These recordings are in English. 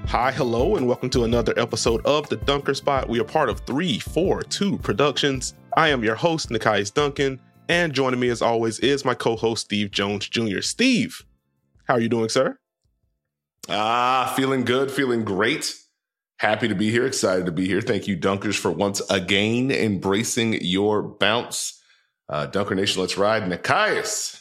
Hi, hello, and welcome to another episode of The Dunker Spot. We are part of 342 Productions. I am your host, Nekias Duncan, and joining me as always is my co-host, Steve Jones Jr. Steve, how are you doing, sir? Feeling good, feeling great. Happy to be here, excited to be here. Thank you, Dunkers, for once again embracing your bounce. Dunker Nation, let's ride. Nekias,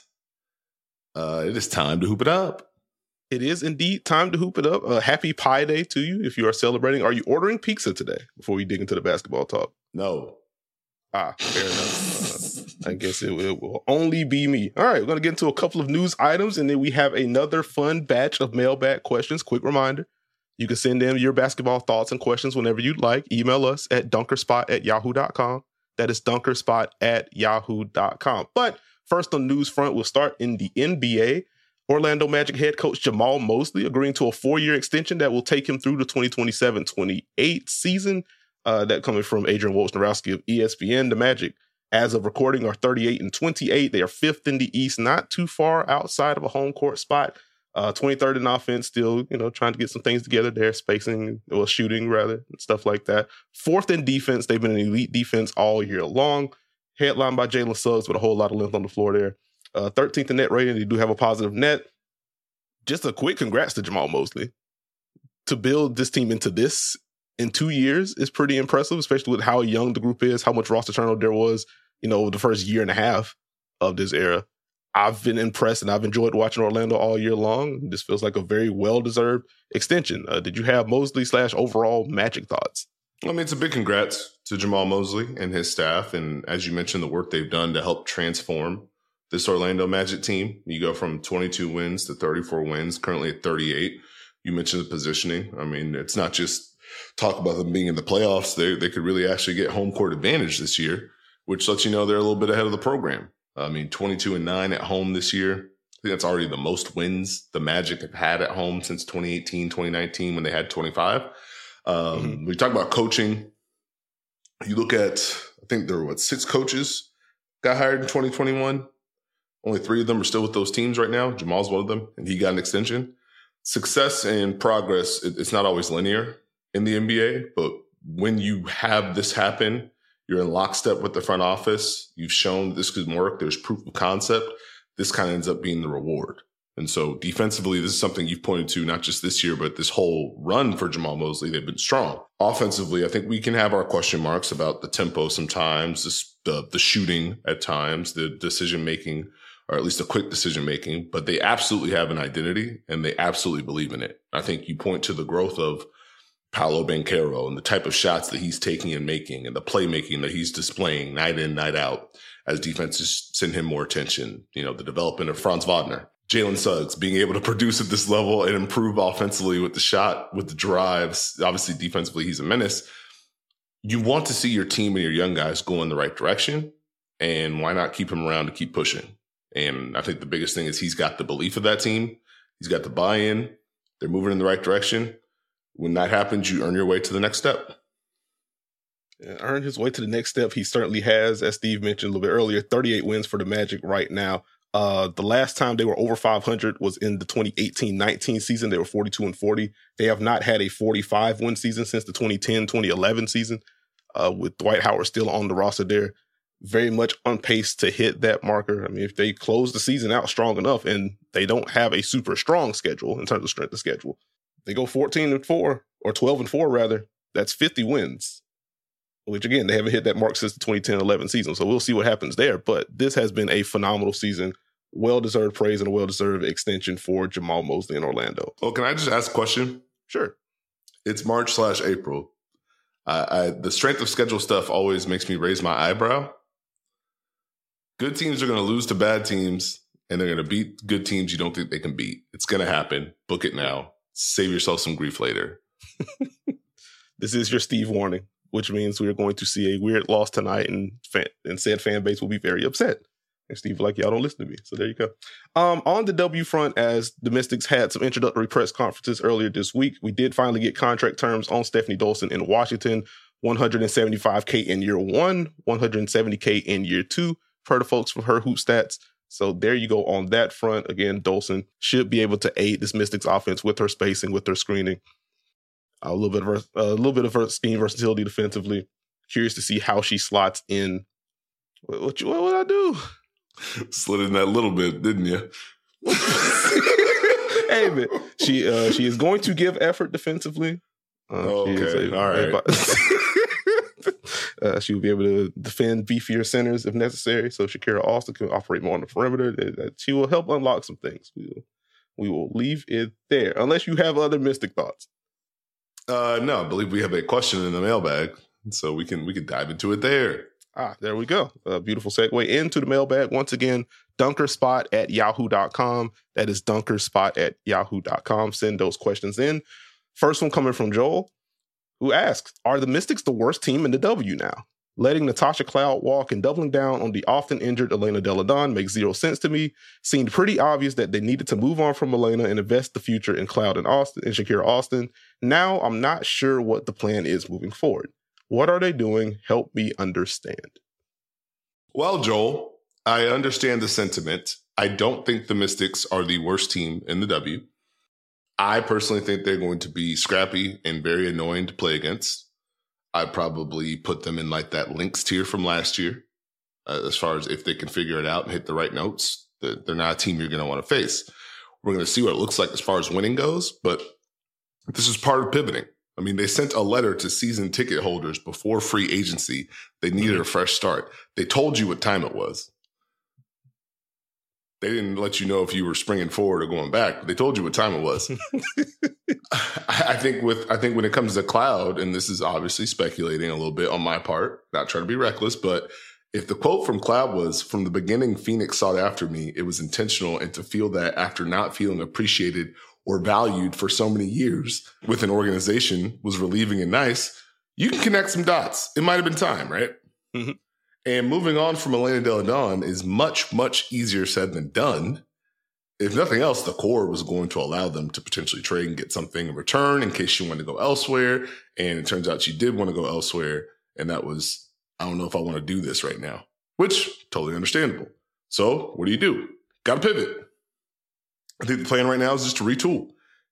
it is time to hoop it up. It is indeed time to hoop it up. Happy Pi Day to you if you are celebrating. Are you ordering pizza today before we dig into the basketball talk? No. Fair enough. I guess it will only be me. All right, we're going to get into a couple of news items, and then we have another fun batch of mailbag questions. Quick reminder, you can send in your basketball thoughts and questions whenever you'd like. Email us at dunkerspot@yahoo.com. That is dunkerspot@yahoo.com. But first on the news front, we'll start in the NBA. Orlando Magic head coach Jamahl Mosley agreeing to a 4-year extension that will take him through the 2027-28 season. That coming from Adrian Wojnarowski of ESPN. The Magic, as of recording, are 38-28. They are 5th in the East, not too far outside of a home court spot. 23rd in offense, still, trying to get some things together there, shooting rather, and stuff like that. 4th in defense. They've been an elite defense all year long. Headlined by Jalen Suggs with a whole lot of length on the floor there. 13th in net rating. They do have a positive net. Just a quick congrats to Jamahl Mosley. To build this team into this in 2 years is pretty impressive, especially with how young the group is, how much roster turnover there was, the first year and a half of this era. I've been impressed and I've enjoyed watching Orlando all year long. This feels like a very well-deserved extension. Did you have Mosley / overall Magic thoughts? I mean, it's a big congrats to Jamahl Mosley and his staff. And as you mentioned, the work they've done to help transform this Orlando Magic team. You go from 22 wins to 34 wins, currently at 38. You mentioned the positioning. I mean, it's not just talk about them being in the playoffs. They could really actually get home court advantage this year, which lets you know they're a little bit ahead of the program. I mean, 22-9 at home this year. I think that's already the most wins the Magic have had at home since 2018, 2019, when they had 25. We talk about coaching. You look at, I think there were 6 coaches got hired in 2021. Only 3 of them are still with those teams right now. Jamahl's one of them, and he got an extension. Success and progress, it's not always linear in the NBA, but when you have this happen, you're in lockstep with the front office. You've shown this could work. There's proof of concept. This kind of ends up being the reward. And so defensively, this is something you've pointed to not just this year, but this whole run for Jamahl Mosley. They've been strong. Offensively, I think we can have our question marks about the tempo sometimes, the shooting at times, the decision-making, or at least a quick decision-making, but they absolutely have an identity and they absolutely believe in it. I think you point to the growth of Paolo Banchero and the type of shots that he's taking and making and the playmaking that he's displaying night in, night out as defenses send him more attention. The development of Franz Wagner, Jalen Suggs being able to produce at this level and improve offensively with the shot, with the drives. Obviously, defensively, he's a menace. You want to see your team and your young guys go in the right direction, and why not keep him around to keep pushing? And I think the biggest thing is he's got the belief of that team. He's got the buy-in. They're moving in the right direction. When that happens, you earn your way to the next step. Earn his way to the next step. He certainly has, as Steve mentioned a little bit earlier, 38 wins for the Magic right now. The last time they were over 500 was in the 2018-19 season. They were 42-40. They have not had a 45-win season since the 2010-2011 season, with Dwight Howard still on the roster there. Very much on pace to hit that marker. I mean, if they close the season out strong enough, and they don't have a super strong schedule in terms of strength of schedule, they go 14-4 or 12-4 rather, that's 50 wins, which again, they haven't hit that mark since the 2010-11 season. So we'll see what happens there. But this has been a phenomenal season. Well-deserved praise and a well-deserved extension for Jamahl Mosley in Orlando. Well, can I just ask a question? Sure. It's March/April. The strength of schedule stuff always makes me raise my eyebrow. Good teams are going to lose to bad teams, and they're going to beat good teams you don't think they can beat. It's going to happen. Book it now. Save yourself some grief later. This is your Steve warning, which means we are going to see a weird loss tonight, and said fan base will be very upset. And Steve like, y'all don't listen to me. So there you go. On the W front, as the Mystics had some introductory press conferences earlier this week, we did finally get contract terms on Stephanie Dolson in Washington. $175K in year 1, $170K in year 2, per the folks from her hoop stats. So there you go on that front. Again, Dolson should be able to aid this Mystics offense with her spacing, with her screening. A little bit of her scheme versatility defensively. Curious to see how she slots in. What would I do? Slid in that little bit, didn't you? Hey, man, she is going to give effort defensively. Okay, all right. She'll be able to defend beefier centers if necessary. So Shakira Austin can operate more on the perimeter. She will help unlock some things. We will leave it there, unless you have other Mystic thoughts. No, I believe we have a question in the mailbag, so we can dive into it there. There we go. A beautiful segue into the mailbag. Once again, dunkerspot@yahoo.com. That is dunkerspot@yahoo.com. Send those questions in. First one coming from Joel, who asks, are the Mystics the worst team in the W now? Letting Natasha Cloud walk and doubling down on the often injured Elena Delle Donne makes zero sense to me. Seemed pretty obvious that they needed to move on from Elena and invest the future in Cloud and Shakira Austin. Now I'm not sure what the plan is moving forward. What are they doing? Help me understand. Well, Joel, I understand the sentiment. I don't think the Mystics are the worst team in the W. I personally think they're going to be scrappy and very annoying to play against. I'd probably put them in like that Lynx tier from last year, as far as if they can figure it out and hit the right notes. They're not a team you're going to want to face. We're going to see what it looks like as far as winning goes, but this is part of pivoting. I mean, they sent a letter to season ticket holders before free agency. They needed a fresh start. They told you what time it was. They didn't let you know if you were springing forward or going back, but they told you what time it was. I think when it comes to Cloud, and this is obviously speculating a little bit on my part, not trying to be reckless, but if the quote from Cloud was, "From the beginning, Phoenix sought after me, it was intentional, and to feel that after not feeling appreciated or valued for so many years with an organization was relieving and nice," you can connect some dots. It might have been time, right? Mm-hmm. And moving on from Elena Delle Donne is much, much easier said than done. If nothing else, the core was going to allow them to potentially trade and get something in return in case she wanted to go elsewhere. And it turns out she did want to go elsewhere. And that was, I don't know if I want to do this right now, which totally understandable. So what do? Got to pivot. I think the plan right now is just to retool.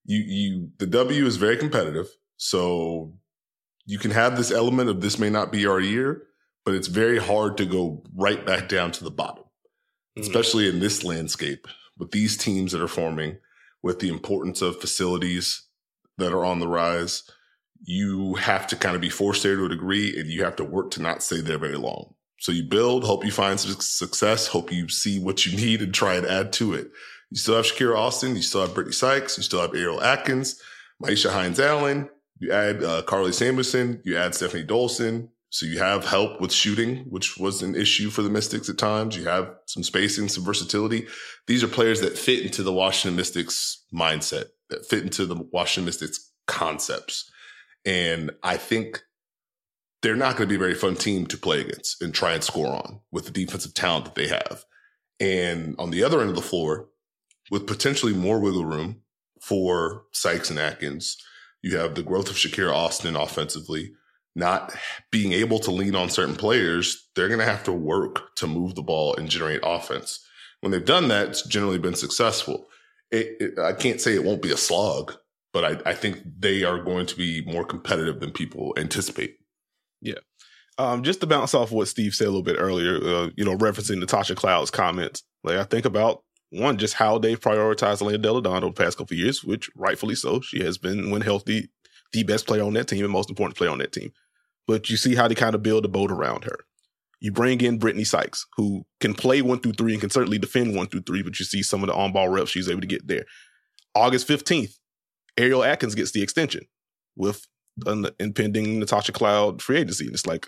The W is very competitive. So you can have this element of this may not be our year, but it's very hard to go right back down to the bottom, especially in this landscape with these teams that are forming, with the importance of facilities that are on the rise. You have to kind of be forced there to a degree, and you have to work to not stay there very long. So you build, hope you find some success, hope you see what you need and try and add to it. You still have Shakira Austin, you still have Brittany Sykes, you still have Ariel Atkins, Maisha Hines-Allen, you add Carly Samuelson, you add Stephanie Dolson. So you have help with shooting, which was an issue for the Mystics at times. You have some spacing, some versatility. These are players that fit into the Washington Mystics mindset, that fit into the Washington Mystics concepts. And I think they're not going to be a very fun team to play against and try and score on with the defensive talent that they have. And on the other end of the floor, with potentially more wiggle room for Sykes and Atkins, you have the growth of Shakira Austin offensively. Not being able to lean on certain players, they're going to have to work to move the ball and generate offense. When they've done that, it's generally been successful. I can't say it won't be a slog, but I think they are going to be more competitive than people anticipate. Yeah. Just to bounce off what Steve said a little bit earlier, referencing Natasha Cloud's comments, like I think about, one, just how they've prioritized Elena Delle Donne over the past couple of years, which rightfully so. She has been, when healthy, the best player on that team and most important player on that team. But you see how they kind of build a boat around her. You bring in Brittany Sykes, who can play 1 through 3 and can certainly defend 1 through 3, but you see some of the on-ball reps she's able to get there. August 15th, Ariel Atkins gets the extension with an impending Natasha Cloud free agency. And it's like,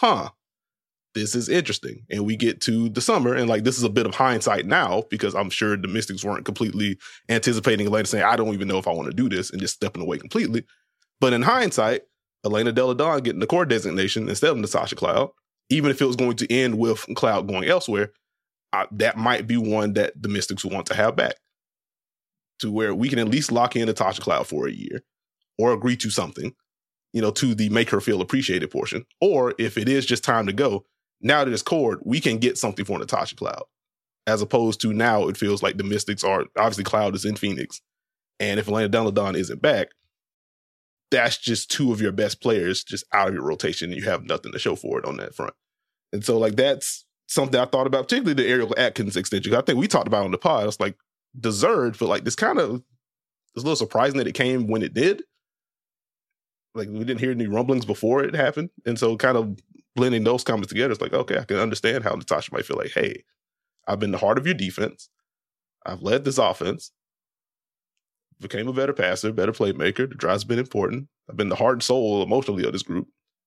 this is interesting. And we get to the summer, and like this is a bit of hindsight now, because I'm sure the Mystics weren't completely anticipating Elena saying, I don't even know if I want to do this, and just stepping away completely. But in hindsight, Elena Delle Donne getting the core designation instead of Natasha Cloud, even if it was going to end with Cloud going elsewhere, that might be one that the Mystics will want to have back, to where we can at least lock in Natasha Cloud for a year or agree to something, to the make her feel appreciated portion. Or if it is just time to go, now that it's cored, we can get something for Natasha Cloud, as opposed to now it feels like the Mystics are, obviously Cloud is in Phoenix. And if Elena Delle Donne isn't back, that's just two of your best players just out of your rotation, and you have nothing to show for it on that front. And so, like, that's something I thought about, particularly the Ariel Atkins extension. I think we talked about it on the pod. It's like deserved, but like this kind of it's a little surprising that it came when it did. Like, we didn't hear any rumblings before it happened. And so kind of blending those comments together, it's like, okay, I can understand how Natasha might feel like, hey, I've been the heart of your defense. I've led this offense. Became a better passer, better playmaker. The drive's been important. I've been the heart and soul emotionally of this group.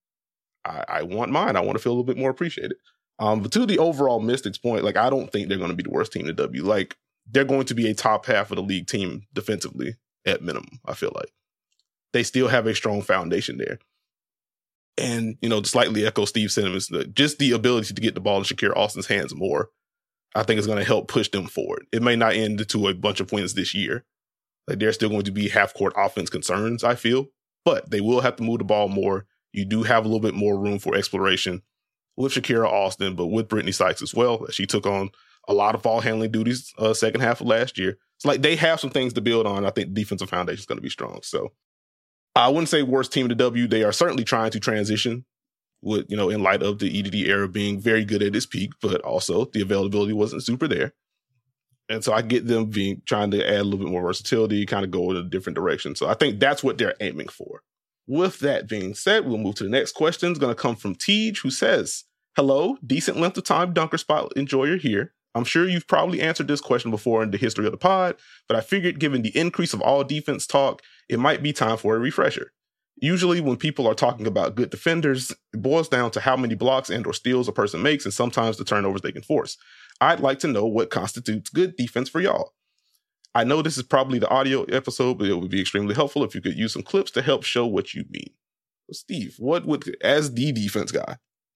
I want mine. I want to feel a little bit more appreciated. But to the overall Mystics point, like, I don't think they're going to be the worst team to W. Like, they're going to be a top half of the league team defensively at minimum, I feel like. They still have a strong foundation there. And, you know, to slightly echo Steve's sentiments, just the ability to get the ball in Shakira Austin's hands more, I think is going to help push them forward. It may not end to a bunch of wins this year. Like, there's still going to be half-court offense concerns, I feel. But they will have to move the ball more. You do have a little bit more room for exploration with Shakira Austin, but with Brittany Sykes as well. She took on a lot of ball handling duties second half of last year. It's like they have some things to build on. I think the defensive foundation is going to be strong. So I wouldn't say worst team to W. They are certainly trying to transition with, you know, in light of the EDD era being very good at its peak, but also the availability wasn't super there. And so I get them trying to add a little bit more versatility, kind of go in a different direction. So I think that's what they're aiming for. With that being said, we'll move to the next question. It's going to come from Tej, who says, hello, decent length of time dunker spot enjoyer here. I'm sure you've probably answered this question before in the history of the pod, but I figured given the increase of all defense talk, it might be time for a refresher. Usually when people are talking about good defenders, it boils down to how many blocks and or steals a person makes and sometimes the turnovers they can force. I'd like to know what constitutes good defense for y'all. I know this is probably the audio episode, but it would be extremely helpful if you could use some clips to help show what you mean. So Steve, what would, as the defense guy,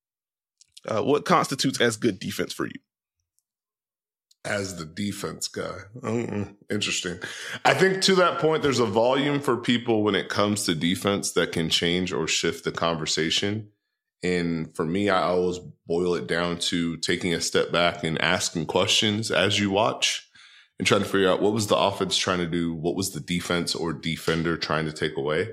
what constitutes as good defense for you? As the defense guy. Interesting. I think to that point, there's a volume for people when it comes to defense that can change or shift the conversation. And for me, I always boil it down to taking a step back and asking questions as you watch and trying to figure out what was the offense trying to do? What was the defense or defender trying to take away?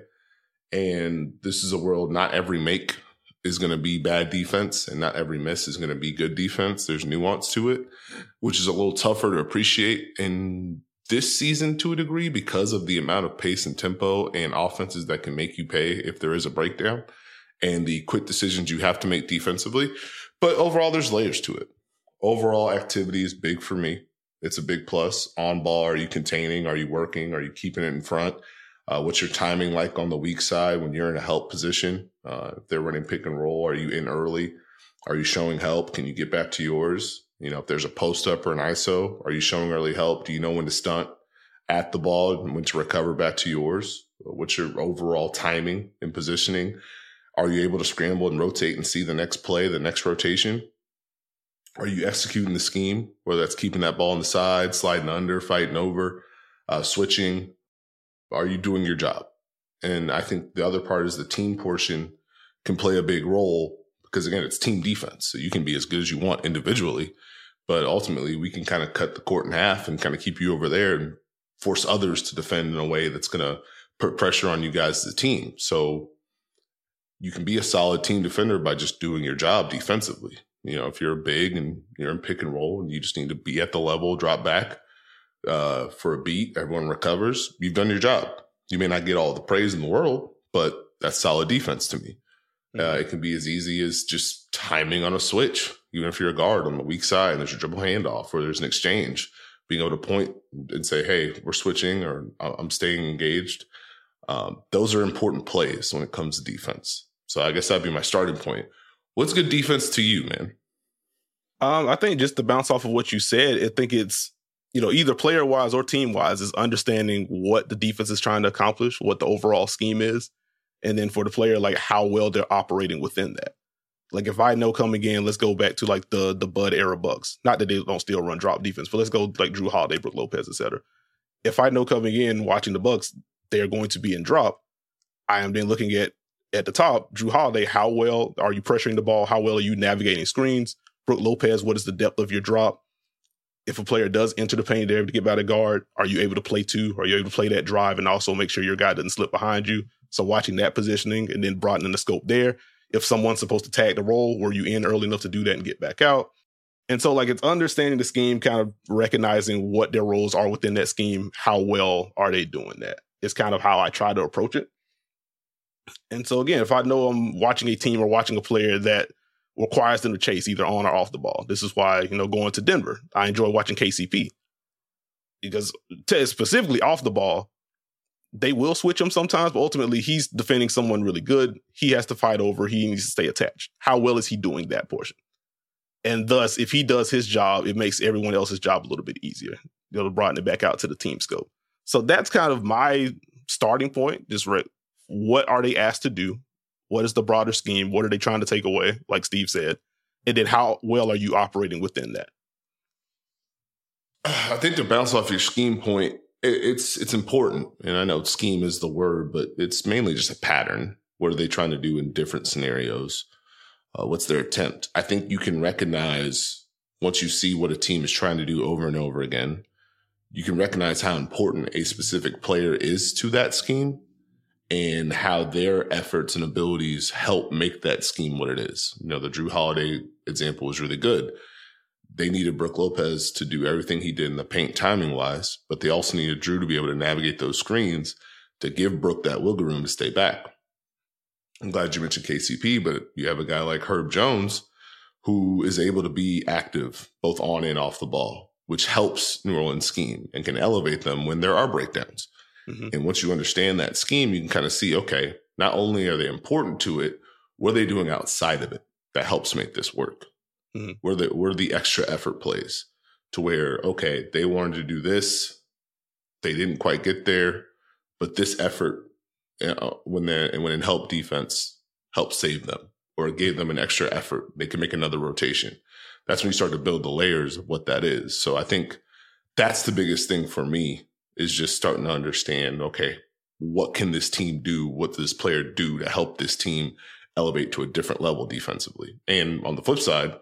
And this is a world, not every make is going to be bad defense and not every miss is going to be good defense. There's nuance to it, which is a little tougher to appreciate in this season to a degree because of the amount of pace and tempo and offenses that can make you pay if there is a breakdown and the quick decisions you have to make defensively. But overall, there's layers to it. Overall activity is big for me. It's a big plus. On ball, are you containing? Are you working? Are you keeping it in front? What's your timing like on the weak side when you're in a help position? If they're running pick and roll, are you in early? Are you showing help? Can you get back to yours? You know, if there's a post up or an ISO, are you showing early help? Do you know when to stunt at the ball and when to recover back to yours? What's your overall timing and positioning? Are you able to scramble and rotate and see the next play, the next rotation? Are you executing the scheme, whether that's keeping that ball on the side, sliding under, fighting over, switching? Are you doing your job? And I think the other part is the team portion can play a big role because, again, it's team defense. So you can be as good as you want individually, but ultimately we can kind of cut the court in half and kind of keep you over there and force others to defend in a way that's going to put pressure on you guys as a team. So you can be a solid team defender by just doing your job defensively. You know, if you're big and you're in pick and roll and you just need to be at the level, drop back for a beat, everyone recovers, you've done your job. You may not get all the praise in the world, but that's solid defense to me. It can be as easy as just timing on a switch, even if you're a guard on the weak side and there's a dribble handoff or there's an exchange, being able to point and say, hey, we're switching or I'm staying engaged. Those are important plays when it comes to defense. So I guess that'd be my starting point. What's good defense to you, man? I think just to bounce off of what you said, I think it's, you know, either player-wise or team-wise is understanding what the defense is trying to accomplish, what the overall scheme is, and then for the player, like how well they're operating within that. Like if I know coming in, let's go back to like the Bud era Bucks. Not that they don't still run drop defense, but let's go like Jrue Holiday, Brook Lopez, etc. If I know coming in watching the Bucks, they are going to be in drop, I am then looking at the top, Jrue Holiday, how well are you pressuring the ball? How well are you navigating screens? Brook Lopez, what is the depth of your drop? If a player does enter the paint, they're able to get by the guard. Are you able to play two? Are you able to play that drive and also make sure your guy doesn't slip behind you? So watching that positioning and then broadening the scope there. If someone's supposed to tag the role, were you in early enough to do that and get back out? And so like it's understanding the scheme, kind of recognizing what their roles are within that scheme. How well are they doing that? It's kind of how I try to approach it. And so again, if I know I'm watching a team or watching a player that requires them to chase either on or off the ball, this is why, going to Denver, I enjoy watching KCP. Because specifically off the ball, they will switch him sometimes, but ultimately he's defending someone really good. He has to fight over. He needs to stay attached. How well is he doing that portion? And thus, if he does his job, it makes everyone else's job a little bit easier. Broaden it back out to the team scope. So that's kind of my starting point. Just what are they asked to do? What is the broader scheme? What are they trying to take away, like Steve said? And then how well are you operating within that? I think to bounce off your scheme point, it's important. And I know scheme is the word, but it's mainly just a pattern. What are they trying to do in different scenarios? What's their attempt? I think you can recognize, once you see what a team is trying to do over and over again, you can recognize how important a specific player is to that scheme and how their efforts and abilities help make that scheme what it is. The Jrue Holiday example was really good. They needed Brook Lopez to do everything he did in the paint timing-wise, but they also needed Jrue to be able to navigate those screens to give Brook that wiggle room to stay back. I'm glad you mentioned KCP, but you have a guy like Herb Jones who is able to be active both on and off the ball, which helps New Orleans' scheme and can elevate them when there are breakdowns. Mm-hmm. And once you understand that scheme, you can kind of see, okay, not only are they important to it, what are they doing outside of it that helps make this work? Mm-hmm. Where the extra effort plays to where, okay, they wanted to do this. They didn't quite get there, but this effort, when it helped defense, helped save them or it gave them an extra effort. They can make another rotation. That's when you start to build the layers of what that is. So I think that's the biggest thing for me is just starting to understand, okay, what can this team do? What does this player do to help this team elevate to a different level defensively? And on the flip side,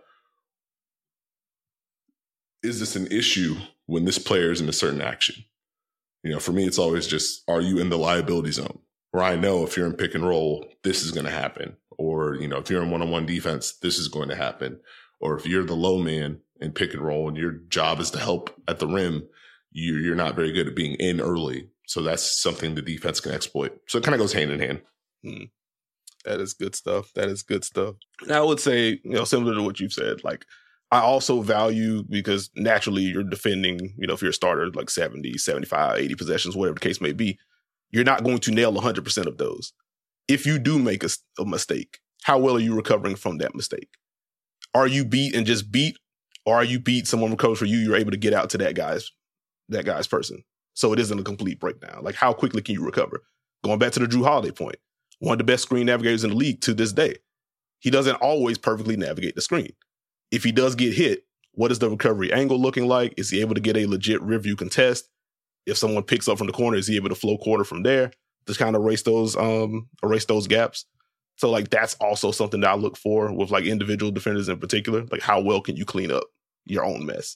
is this an issue when this player is in a certain action? For me, it's always just, are you in the liability zone? Where I know if you're in pick and roll, this is going to happen. Or, if you're in one-on-one defense, this is going to happen. Or if you're the low man in pick and roll and your job is to help at the rim, you're not very good at being in early. So that's something the defense can exploit. So it kind of goes hand in hand. That is good stuff. And I would say, similar to what you've said, like, I also value, because naturally you're defending, if you're a starter, like 70, 75, 80 possessions, whatever the case may be, you're not going to nail 100% of those. If you do make a mistake, how well are you recovering from that mistake? Are you beat and just beat, or are you beat, someone recovers for you, you're able to get out to that guy's person? So it isn't a complete breakdown. Like, how quickly can you recover? Going back to the Jrue Holiday point, one of the best screen navigators in the league to this day. He doesn't always perfectly navigate the screen. If he does get hit, what is the recovery angle looking like? Is he able to get a legit rear view contest? If someone picks up from the corner, is he able to flow quarter from there to kind of erase those gaps? So like, that's also something that I look for with like individual defenders in particular. Like, how well can you clean up your own mess?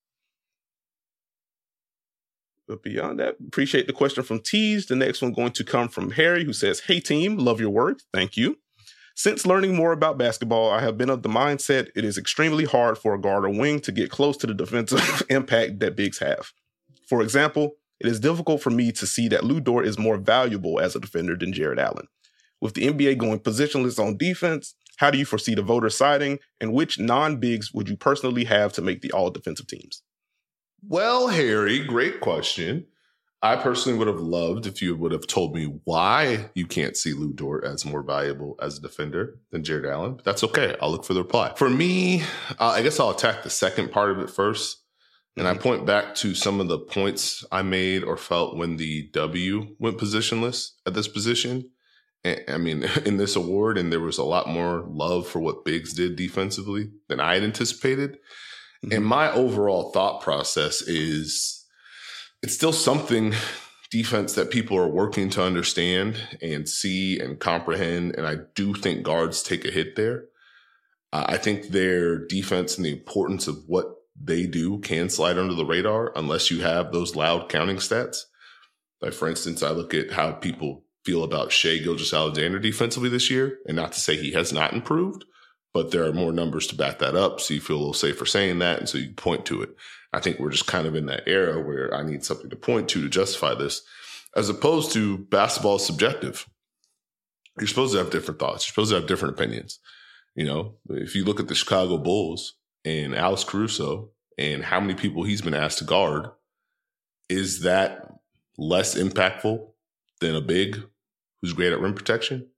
But beyond that, appreciate the question from Tees. The next one going to come from Harry, who says, "Hey team, love your work. Thank you. Since learning more about basketball, I have been of the mindset it is extremely hard for a guard or wing to get close to the defensive impact that bigs have. For example, it is difficult for me to see that Lu Dort is more valuable as a defender than Jared Allen. With the NBA going positionless on defense, how do you foresee the voters siding, and which non-bigs would you personally have to make the all-defensive teams?" Well, Harry, great question. I personally would have loved if you would have told me why you can't see Lu Dort as more valuable as a defender than Jared Allen. But that's okay. I'll look for the reply. For me, I guess I'll attack the second part of it first. And I point back to some of the points I made or felt when the W went positionless at this position. I mean, in this award, and there was a lot more love for what bigs did defensively than I had anticipated. And my overall thought process is, it's still something, defense, that people are working to understand and see and comprehend. And I do think guards take a hit there. I think their defense and the importance of what they do can slide under the radar unless you have those loud counting stats. Like, for instance, I look at how people feel about Shai Gilgeous-Alexander defensively this year. And not to say he has not improved, but there are more numbers to back that up. So you feel a little safer saying that. And so you point to it. I think we're just kind of in that era where I need something to point to justify this, as opposed to basketball is subjective. You're supposed to have different thoughts. You're supposed to have different opinions. If you look at the Chicago Bulls and Alex Caruso and how many people he's been asked to guard, is that less impactful than a big who's great at rim protection?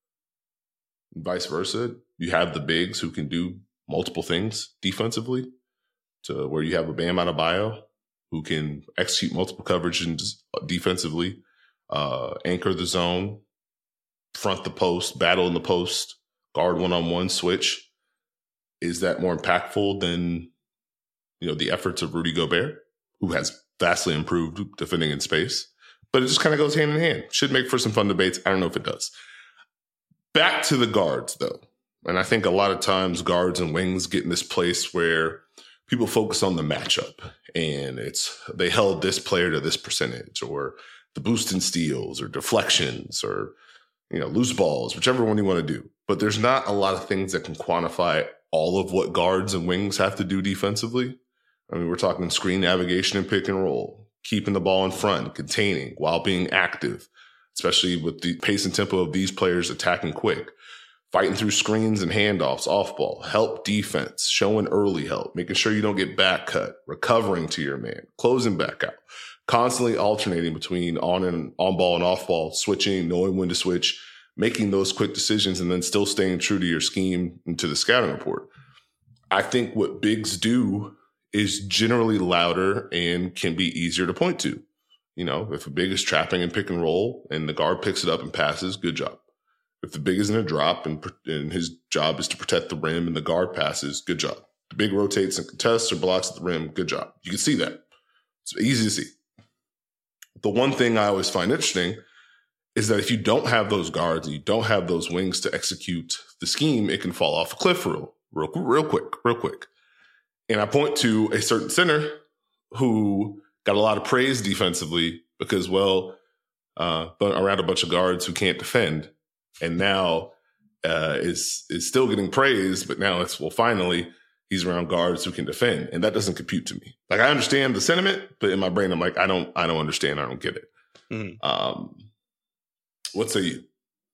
And vice versa. You have the bigs who can do multiple things defensively, to where you have a Bam Adebayo who can execute multiple coverages defensively, anchor the zone, front the post, battle in the post, guard one-on-one, switch. Is that more impactful than, the efforts of Rudy Gobert, who has vastly improved defending in space? But it just kind of goes hand in hand. Should make for some fun debates. I don't know if it does. Back to the guards, though. And I think a lot of times guards and wings get in this place where people focus on the matchup, and they held this player to this percentage, or the boost in steals, or deflections, or loose balls, whichever one you want to do. But there's not a lot of things that can quantify all of what guards and wings have to do defensively. I mean, we're talking screen navigation and pick and roll, keeping the ball in front, containing while being active, especially with the pace and tempo of these players attacking quick, fighting through screens and handoffs, off ball, help defense, showing early help, making sure you don't get back cut, recovering to your man, closing back out, constantly alternating between on ball and off ball, switching, knowing when to switch, making those quick decisions, and then still staying true to your scheme and to the scouting report. I think what bigs do is generally louder and can be easier to point to. If a big is trapping and pick and roll and the guard picks it up and passes, good job. If the big is in a drop and his job is to protect the rim and the guard passes, good job. The big rotates and contests or blocks at the rim, good job. You can see that. It's easy to see. The one thing I always find interesting is that if you don't have those guards and you don't have those wings to execute the scheme, it can fall off a cliff real quick. And I point to a certain center who got a lot of praise defensively because, around a bunch of guards who can't defend, and now is still getting praise, but now finally he's around guards who can defend, and that doesn't compute to me. Like, I understand the sentiment, but in my brain I'm like, I don't understand, I don't get it. Mm-hmm. What say you?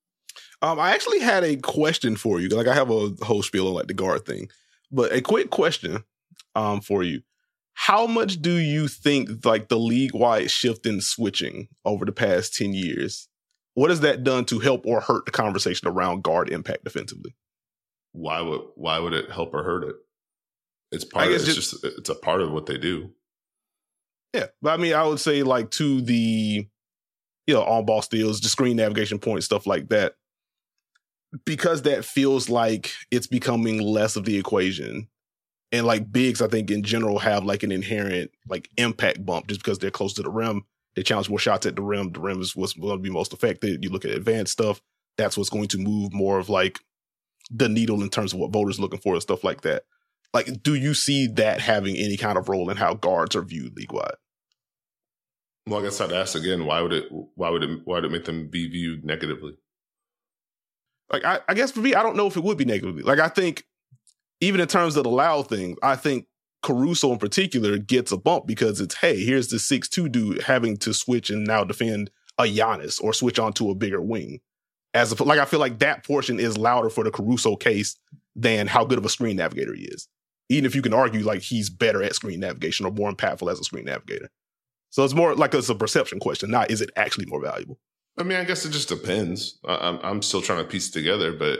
I actually had a question for you. Like, I have a whole spiel on the guard thing, but a quick question for you. How much do you think the league-wide shift in switching over the past 10 years, what has that done to help or hurt the conversation around guard impact defensively? Why would it help or hurt it? It's it's a part of what they do. Yeah, but I mean, I would say to the on-ball steals, the screen navigation points, stuff like that, because that feels like it's becoming less of the equation. And bigs, I think in general have an inherent impact bump just because they're close to the rim. They challenge more shots at the rim. The rim is what's going to be most effective. You look at advanced stuff, that's what's going to move more of the needle in terms of what voters are looking for and stuff like that. Do you see that having any kind of role in how guards are viewed league-wide? Well, I guess I'd ask again, why would it make them be viewed negatively? I guess for me, I don't know if it would be negatively. I think even in terms of the loud thing, I think Caruso in particular gets a bump because it's, hey, here's the 6'2" dude having to switch and now defend a Giannis or switch onto a bigger wing. I feel like that portion is louder for the Caruso case than how good of a screen navigator he is. Even if you can argue he's better at screen navigation or more impactful as a screen navigator. So it's more it's a perception question, not is it actually more valuable? I mean, I guess it just depends. I'm still trying to piece it together, but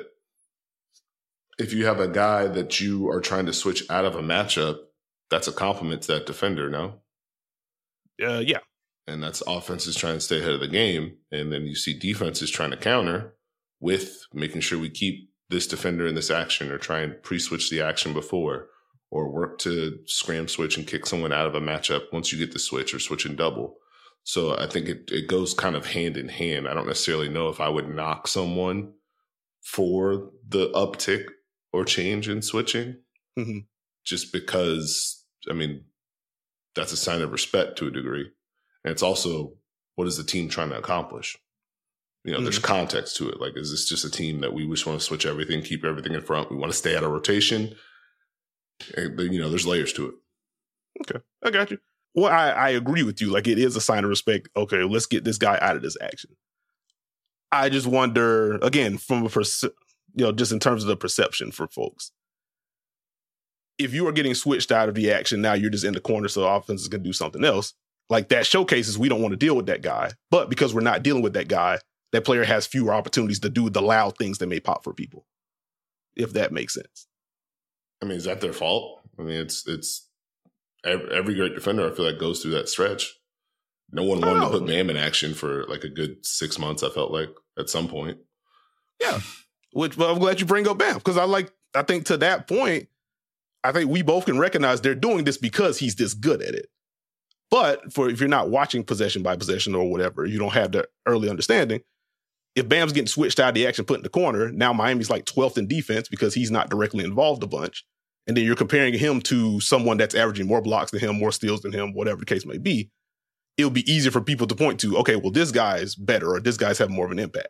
if you have a guy that you are trying to switch out of a matchup, that's a compliment to that defender, no? Yeah. And that's offenses trying to stay ahead of the game. And then you see defenses trying to counter with making sure we keep this defender in this action or try and pre-switch the action before or work to scram switch and kick someone out of a matchup once you get the switch or switch and double. So I think it goes kind of hand in hand. I don't necessarily know if I would knock someone for the uptick or change in switching, just because, I mean, that's a sign of respect to a degree. And it's also, what is the team trying to accomplish? There's context to it. Like, is this just a team that we just want to switch everything, keep everything in front? We want to stay out of rotation. And, there's layers to it. Okay, I got you. Well, I agree with you. Like, it is a sign of respect. Okay, let's get this guy out of this action. I just wonder, again, from just in terms of the perception for folks, if you are getting switched out of the action, now you're just in the corner, so the offense is going to do something else. Like, that showcases we don't want to deal with that guy. But because we're not dealing with that guy, that player has fewer opportunities to do the loud things that may pop for people, if that makes sense. I mean, is that their fault? I mean, it's every great defender, I feel like, goes through that stretch. No one wanted to put Bam in action for like a good 6 months, I felt like, at some point. Yeah. Well, I'm glad you bring up Bam, because I think to that point, I think we both can recognize they're doing this because he's this good at it. But if you're not watching possession by possession or whatever, you don't have the early understanding. If Bam's getting switched out of the action, put in the corner, now Miami's like 12th in defense because he's not directly involved a bunch. And then you're comparing him to someone that's averaging more blocks than him, more steals than him, whatever the case may be. It'll be easier for people to point to, okay, well, this guy is better or this guy's having more of an impact.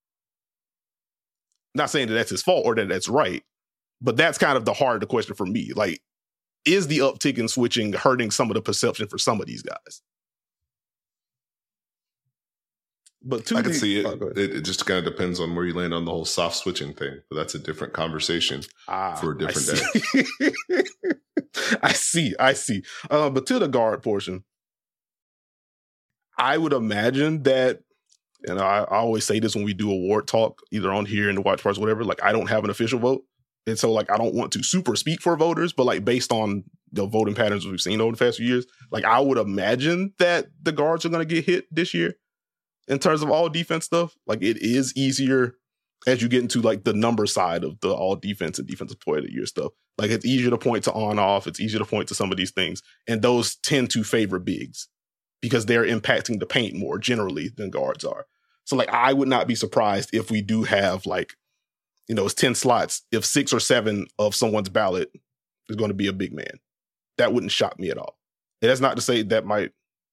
Not saying that that's his fault or that that's right, but that's kind of the heart of the question for me. Like, is the uptick in switching hurting some of the perception for some of these guys? But I can see it. It just kind of depends on where you land on the whole soft switching thing. But that's a different conversation for a different day. I see. But to the guard portion, I would imagine that, and I always say this when we do award talk, either on here in the watch parties, whatever, like, I don't have an official vote. And so, like, I don't want to super speak for voters, but, like, based on the voting patterns we've seen over the past few years, like, I would imagine that the guards are going to get hit this year in terms of all defense stuff. Like, it is easier as you get into, like, the number side of the all defense and defensive player of the year stuff. Like, it's easier to point to on-off. It's easier to point to some of these things. And those tend to favor bigs because they're impacting the paint more generally than guards are. So, like, I would not be surprised if we do have, like, it's 10 slots. If 6 or 7 of someone's ballot is going to be a big man, that wouldn't shock me at all. And that's not to say that might,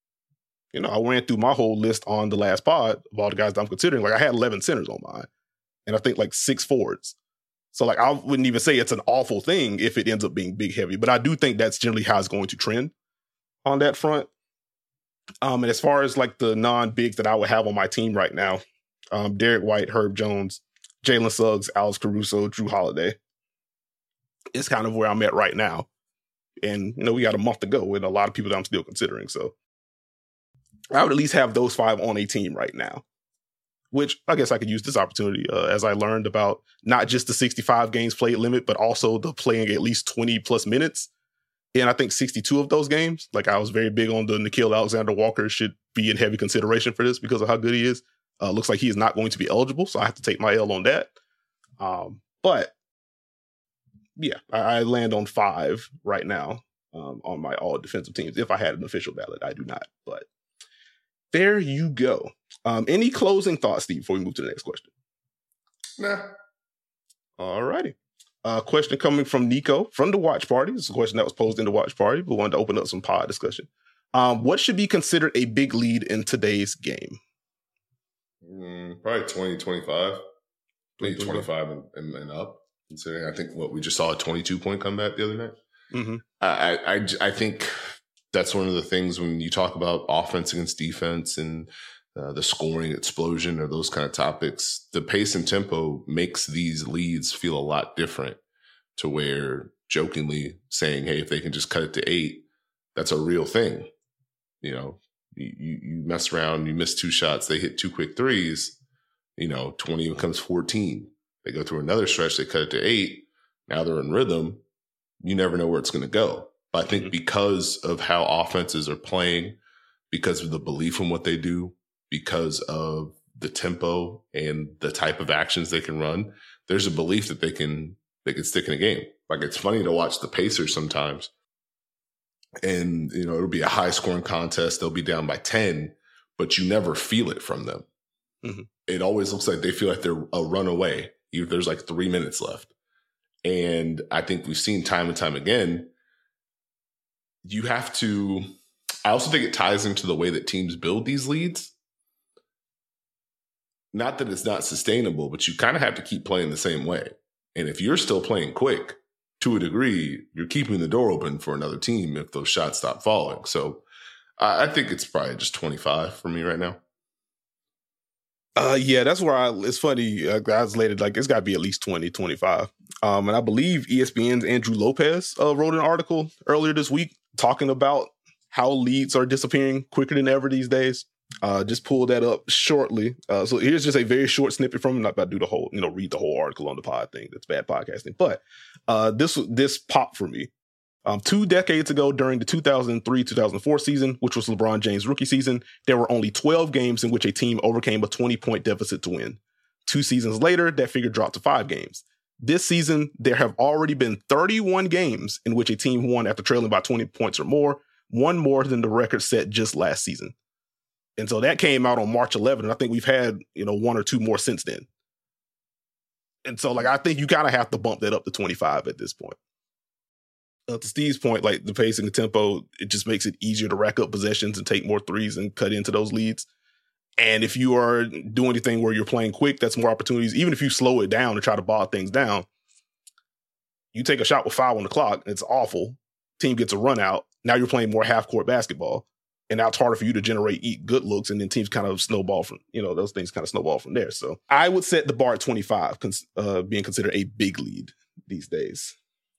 I ran through my whole list on the last pod of all the guys that I'm considering. Like, I had 11 centers on mine and I think like 6 forwards. So, like, I wouldn't even say it's an awful thing if it ends up being big heavy, but I do think that's generally how it's going to trend on that front. And as far as like the non-bigs that I would have on my team right now, Derek White, Herb Jones, Jalen Suggs, Alex Caruso, Drew Holiday. It's kind of where I'm at right now. And, we got a month to go and a lot of people that I'm still considering. So I would at least have those 5 on a team right now, which I guess I could use this opportunity as I learned about not just the 65 games played limit, but also the playing at least 20 plus minutes. And I think 62 of those games, like, I was very big on the Nickeil Alexander-Walker should be in heavy consideration for this because of how good he is. Looks like he is not going to be eligible, so I have to take my L on that. But yeah, I land on 5 right now on my all defensive teams. If I had an official ballot, I do not. But there you go. Any closing thoughts, Steve, before we move to the next question? Nah. All righty. Question coming from Nico from the Watch Party. It's a question that was posed in the Watch Party, but wanted to open up some pod discussion. What should be considered a big lead in today's game? Probably 20, 25. Maybe 25 and up. Considering I think we just saw a 22-point comeback the other night. Mm-hmm. I think that's one of the things when you talk about offense against defense and the scoring explosion or those kind of topics, the pace and tempo makes these leads feel a lot different to where jokingly saying, hey, if they can just cut it to 8, that's a real thing. You mess around, you miss 2 shots, they hit 2 quick threes, 20 becomes 14. They go through another stretch, they cut it to 8. Now they're in rhythm. You never know where it's going to go. But I think because of how offenses are playing, because of the belief in what they do, because of the tempo and the type of actions they can run, there's a belief that they can stick in a game. Like, it's funny to watch the Pacers sometimes. And, it'll be a high scoring contest. They'll be down by 10, but you never feel it from them. Mm-hmm. It always looks like they feel like they're a runaway. There's like 3 minutes left. And I think we've seen time and time again, I also think it ties into the way that teams build these leads. not that it's not sustainable, but you kind of have to keep playing the same way. And if you're still playing quick, to a degree, you're keeping the door open for another team if those shots stop falling. So I think it's probably just 25 for me right now. Yeah, that's where it's funny. I was later, like, it's got to be at least 20, 25. And I believe ESPN's Andrew Lopez wrote an article earlier this week talking about how leads are disappearing quicker than ever these days. Just pulled that up shortly. So here's just a very short snippet from him. Not about to do the whole, read the whole article on the pod thing. That's bad podcasting. But this popped for me. 2 decades ago, during the 2003-2004 season, which was LeBron James' rookie season, there were only 12 games in which a team overcame a 20-point deficit to win. 2 seasons later, that figure dropped to 5 games. This season, there have already been 31 games in which a team won after trailing by 20 points or more, one more than the record set just last season. And so that came out on March 11th, and I think we've had, 1 or 2 more since then. And so, I think you kind of have to bump that up to 25 at this point. To Steve's point, the pace and the tempo, it just makes it easier to rack up possessions and take more threes and cut into those leads. And if you are doing anything where you're playing quick, that's more opportunities. Even if you slow it down and try to bog things down, you take a shot with 5 on the clock, and it's awful. Team gets a run out. Now you're playing more half-court basketball. And now it's harder for you to generate good looks, and then teams kind of snowball from, those things kind of snowball from there. So I would set the bar at 25, being considered a big lead these days.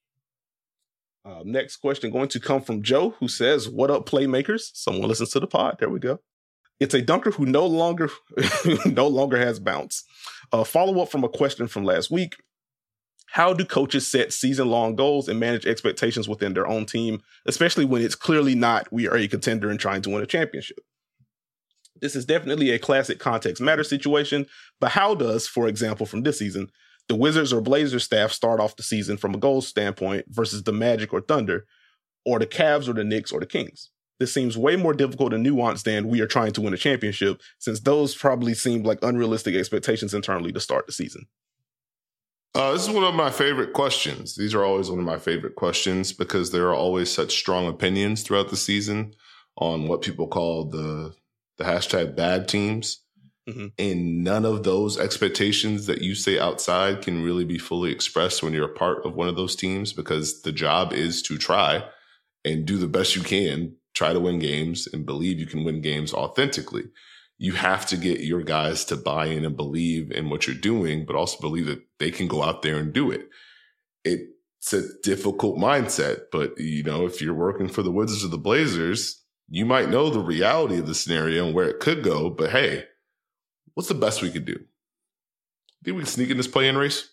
Next question going to come from Joe, who says, "What up, playmakers?" Someone listens to the pod. There we go. It's a dunker who no longer has bounce. Follow up from a question from last week. How do coaches set season-long goals and manage expectations within their own team, especially when it's clearly not we are a contender and trying to win a championship? This is definitely a classic context matter situation, but how does, for example, from this season, the Wizards or Blazers staff start off the season from a goals standpoint versus the Magic or Thunder, or the Cavs or the Knicks or the Kings? This seems way more difficult and nuanced than we are trying to win a championship, since those probably seem like unrealistic expectations internally to start the season. This is one of my favorite questions. These are always one of my favorite questions because there are always such strong opinions throughout the season on what people call the hashtag bad teams. Mm-hmm. And none of those expectations that you say outside can really be fully expressed when you're a part of one of those teams, because the job is to try and do the best you can, try to win games and believe you can win games authentically. You have to get your guys to buy in and believe in what you're doing, but also believe that they can go out there and do it. It's a difficult mindset, but if you're working for the Wizards or the Blazers, you might know the reality of the scenario and where it could go, but hey, what's the best we could do? Think we can sneak in this play-in race?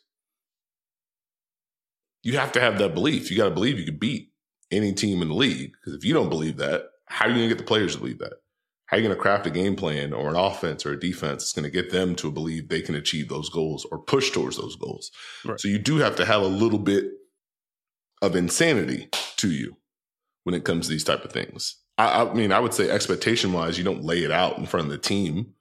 You have to have that belief. You got to believe you can beat any team in the league. Because if you don't believe that, how are you going to get the players to believe that? How are you going to craft a game plan or an offense or a defense that's going to get them to believe they can achieve those goals or push towards those goals? Right. So you do have to have a little bit of insanity to you when it comes to these type of things. I mean, I would say expectation-wise, you don't lay it out in front of the team.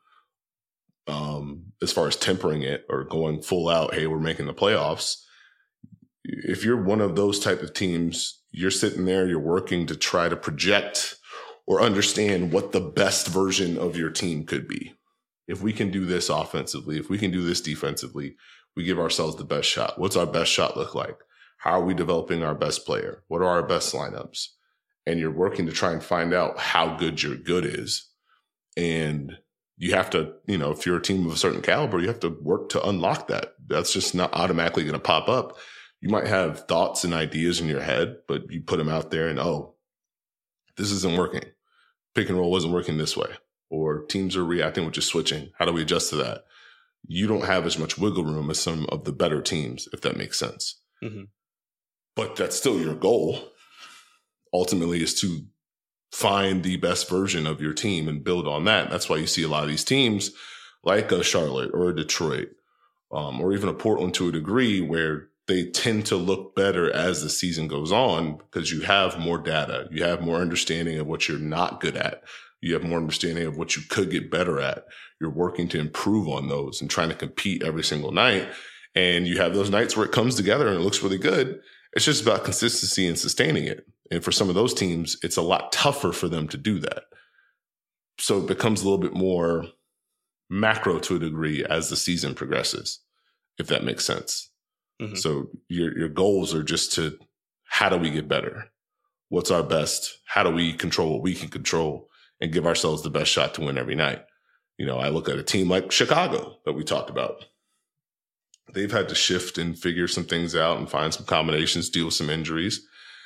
As far as tempering it or going full out, hey, we're making the playoffs. If you're one of those type of teams, you're sitting there, you're working to try to project or understand what the best version of your team could be. If we can do this offensively, if we can do this defensively, we give ourselves the best shot. What's our best shot look like? How are we developing our best player? What are our best lineups? And you're working to try and find out how good your good is. And you have to, if you're a team of a certain caliber, you have to work to unlock that. That's just not automatically going to pop up. You might have thoughts and ideas in your head, but you put them out there and, this isn't working. Pick and roll wasn't working this way. Or teams are reacting with just switching. How do we adjust to that? You don't have as much wiggle room as some of the better teams, if that makes sense. Mm-hmm. But that's still your goal. Ultimately is to find the best version of your team and build on that. That's why you see a lot of these teams like a Charlotte or a Detroit, or even a Portland to a degree, where they tend to look better as the season goes on because you have more data. You have more understanding of what you're not good at. You have more understanding of what you could get better at. You're working to improve on those and trying to compete every single night. And you have those nights where it comes together and it looks really good. It's just about consistency and sustaining it. And for some of those teams, it's a lot tougher for them to do that. So it becomes a little bit more macro to a degree as the season progresses, if that makes sense. Mm-hmm. So your goals are just to, how do we get better? What's our best? How do we control what we can control and give ourselves the best shot to win every night? You know, I look at a team like Chicago that we talked about. They've had to shift and figure some things out and find some combinations, deal with some injuries.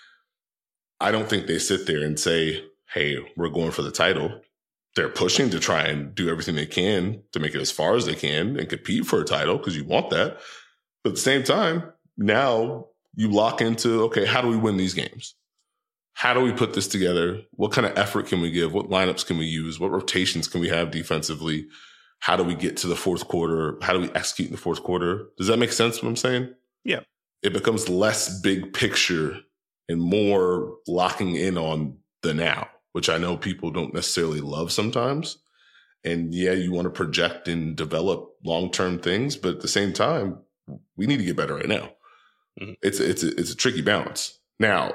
I don't think they sit there and say, hey, we're going for the title. They're pushing to try and do everything they can to make it as far as they can and compete for a title because you want that. But at the same time, now you lock into, okay, how do we win these games? How do we put this together? What kind of effort can we give? What lineups can we use? What rotations can we have defensively? How do we get to the fourth quarter? How do we execute in the fourth quarter? Does that make sense what I'm saying? Yeah. It becomes less big picture and more locking in on the now, which I know people don't necessarily love sometimes. And yeah, you want to project and develop long-term things, but at the same time, we need to get better right now. Mm-hmm. It's a tricky balance. Now,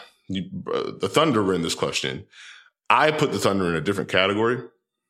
the Thunder were in this question. I put the Thunder in a different category.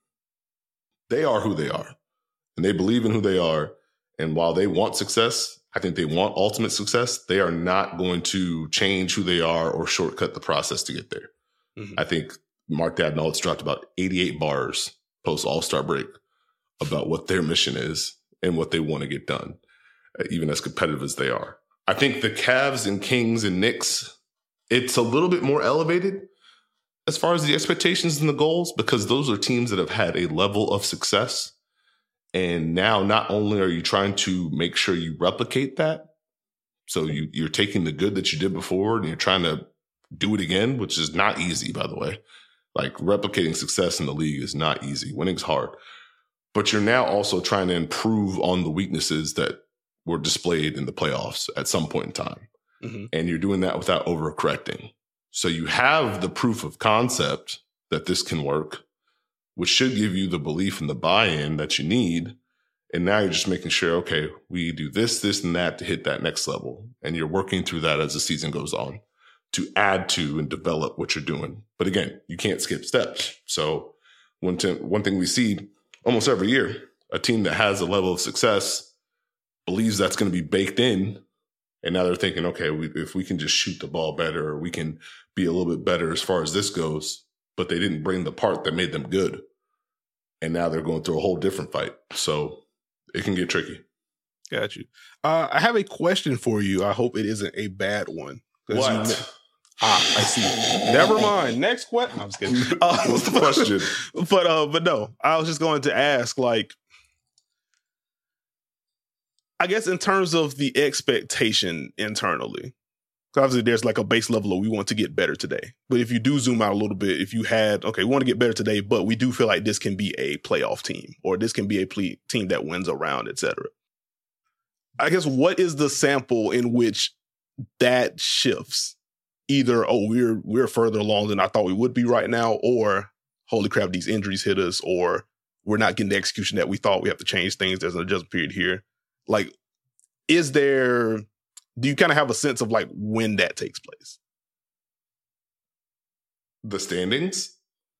They are who they are, and they believe in who they are. And while they want success, I think they want ultimate success. They are not going to change who they are or shortcut the process to get there. Mm-hmm. I think Mark Daigneault's dropped about 88 bars post All-Star break about what their mission is and what they want to get done, even as competitive as they are. I think the Cavs and Kings and Knicks, it's a little bit more elevated as far as the expectations and the goals, because those are teams that have had a level of success. And now not only are you trying to make sure you replicate that, so you're taking the good that you did before and you're trying to do it again, which is not easy, by the way. Like, replicating success in the league is not easy. Winning's hard. But you're now also trying to improve on the weaknesses that were displayed in the playoffs at some point in time. Mm-hmm. And you're doing that without overcorrecting. So you have the proof of concept that this can work, which should give you the belief and the buy-in that you need. And now you're just making sure, okay, we do this, this, and that to hit that next level. And you're working through that as the season goes on to add to and develop what you're doing. But again, you can't skip steps. So one thing we see almost every year, a team that has a level of success believes that's going to be baked in. And now they're thinking, okay, if we can just shoot the ball better, or we can be a little bit better as far as this goes, but they didn't bring the part that made them good. And now they're going through a whole different fight. So it can get tricky. Got you. I have a question for you. I hope it isn't a bad one. What? I see. Never mind. Next question. I'm just kidding. What's the question? But no, I was just going to ask, like, I guess in terms of the expectation internally, because obviously there's like a base level of we want to get better today. But if you do zoom out a little bit, if you had, okay, we want to get better today, but we do feel like this can be a playoff team, or this can be a team that wins around, etc. I guess what is the sample in which that shifts? Either, oh, we're further along than I thought we would be right now, or holy crap, these injuries hit us, or we're not getting the execution that we thought, we have to change things. There's an adjustment period here. Like, do you kind of have a sense of like when that takes place? The standings?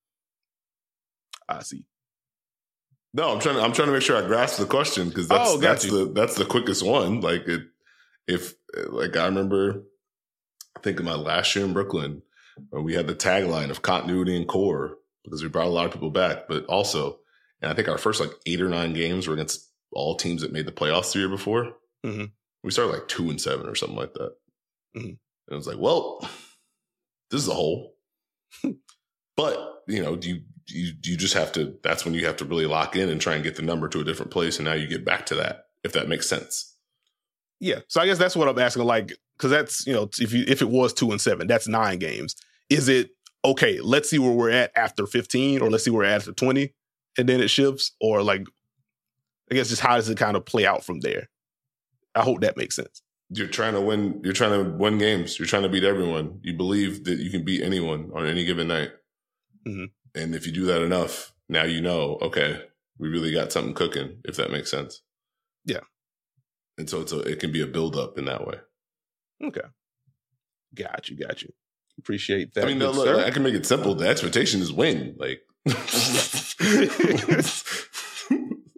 I see. No, I'm trying to make sure I grasp the question, because that's the quickest one. Like, I remember, I think in my last year in Brooklyn, we had the tagline of continuity and core, because we brought a lot of people back, but also, and I think our first like 8 or 9 games were against all teams that made the playoffs the year before. Mm-hmm. We started like 2-7 or something like that. Mm-hmm. And it was like, well, this is a hole. But, you just have to, that's when you have to really lock in and try and get the number to a different place. And now you get back to that, if that makes sense. Yeah. So I guess that's what I'm asking. Like, because that's, if it was 2-7, that's 9 games. Is it, okay, let's see where we're at after 15, or let's see where we're at after 20, and then it shifts? Or like, I guess just how does it kind of play out from there? I hope that makes sense. You're trying to win. You're trying to win games. You're trying to beat everyone. You believe that you can beat anyone on any given night. Mm-hmm. And if you do that enough, now okay, we really got something cooking, if that makes sense. Yeah. And so it can be a build-up in that way. Okay. Got you. Appreciate that. I mean, look, I can make it simple. The expectation is win. Like,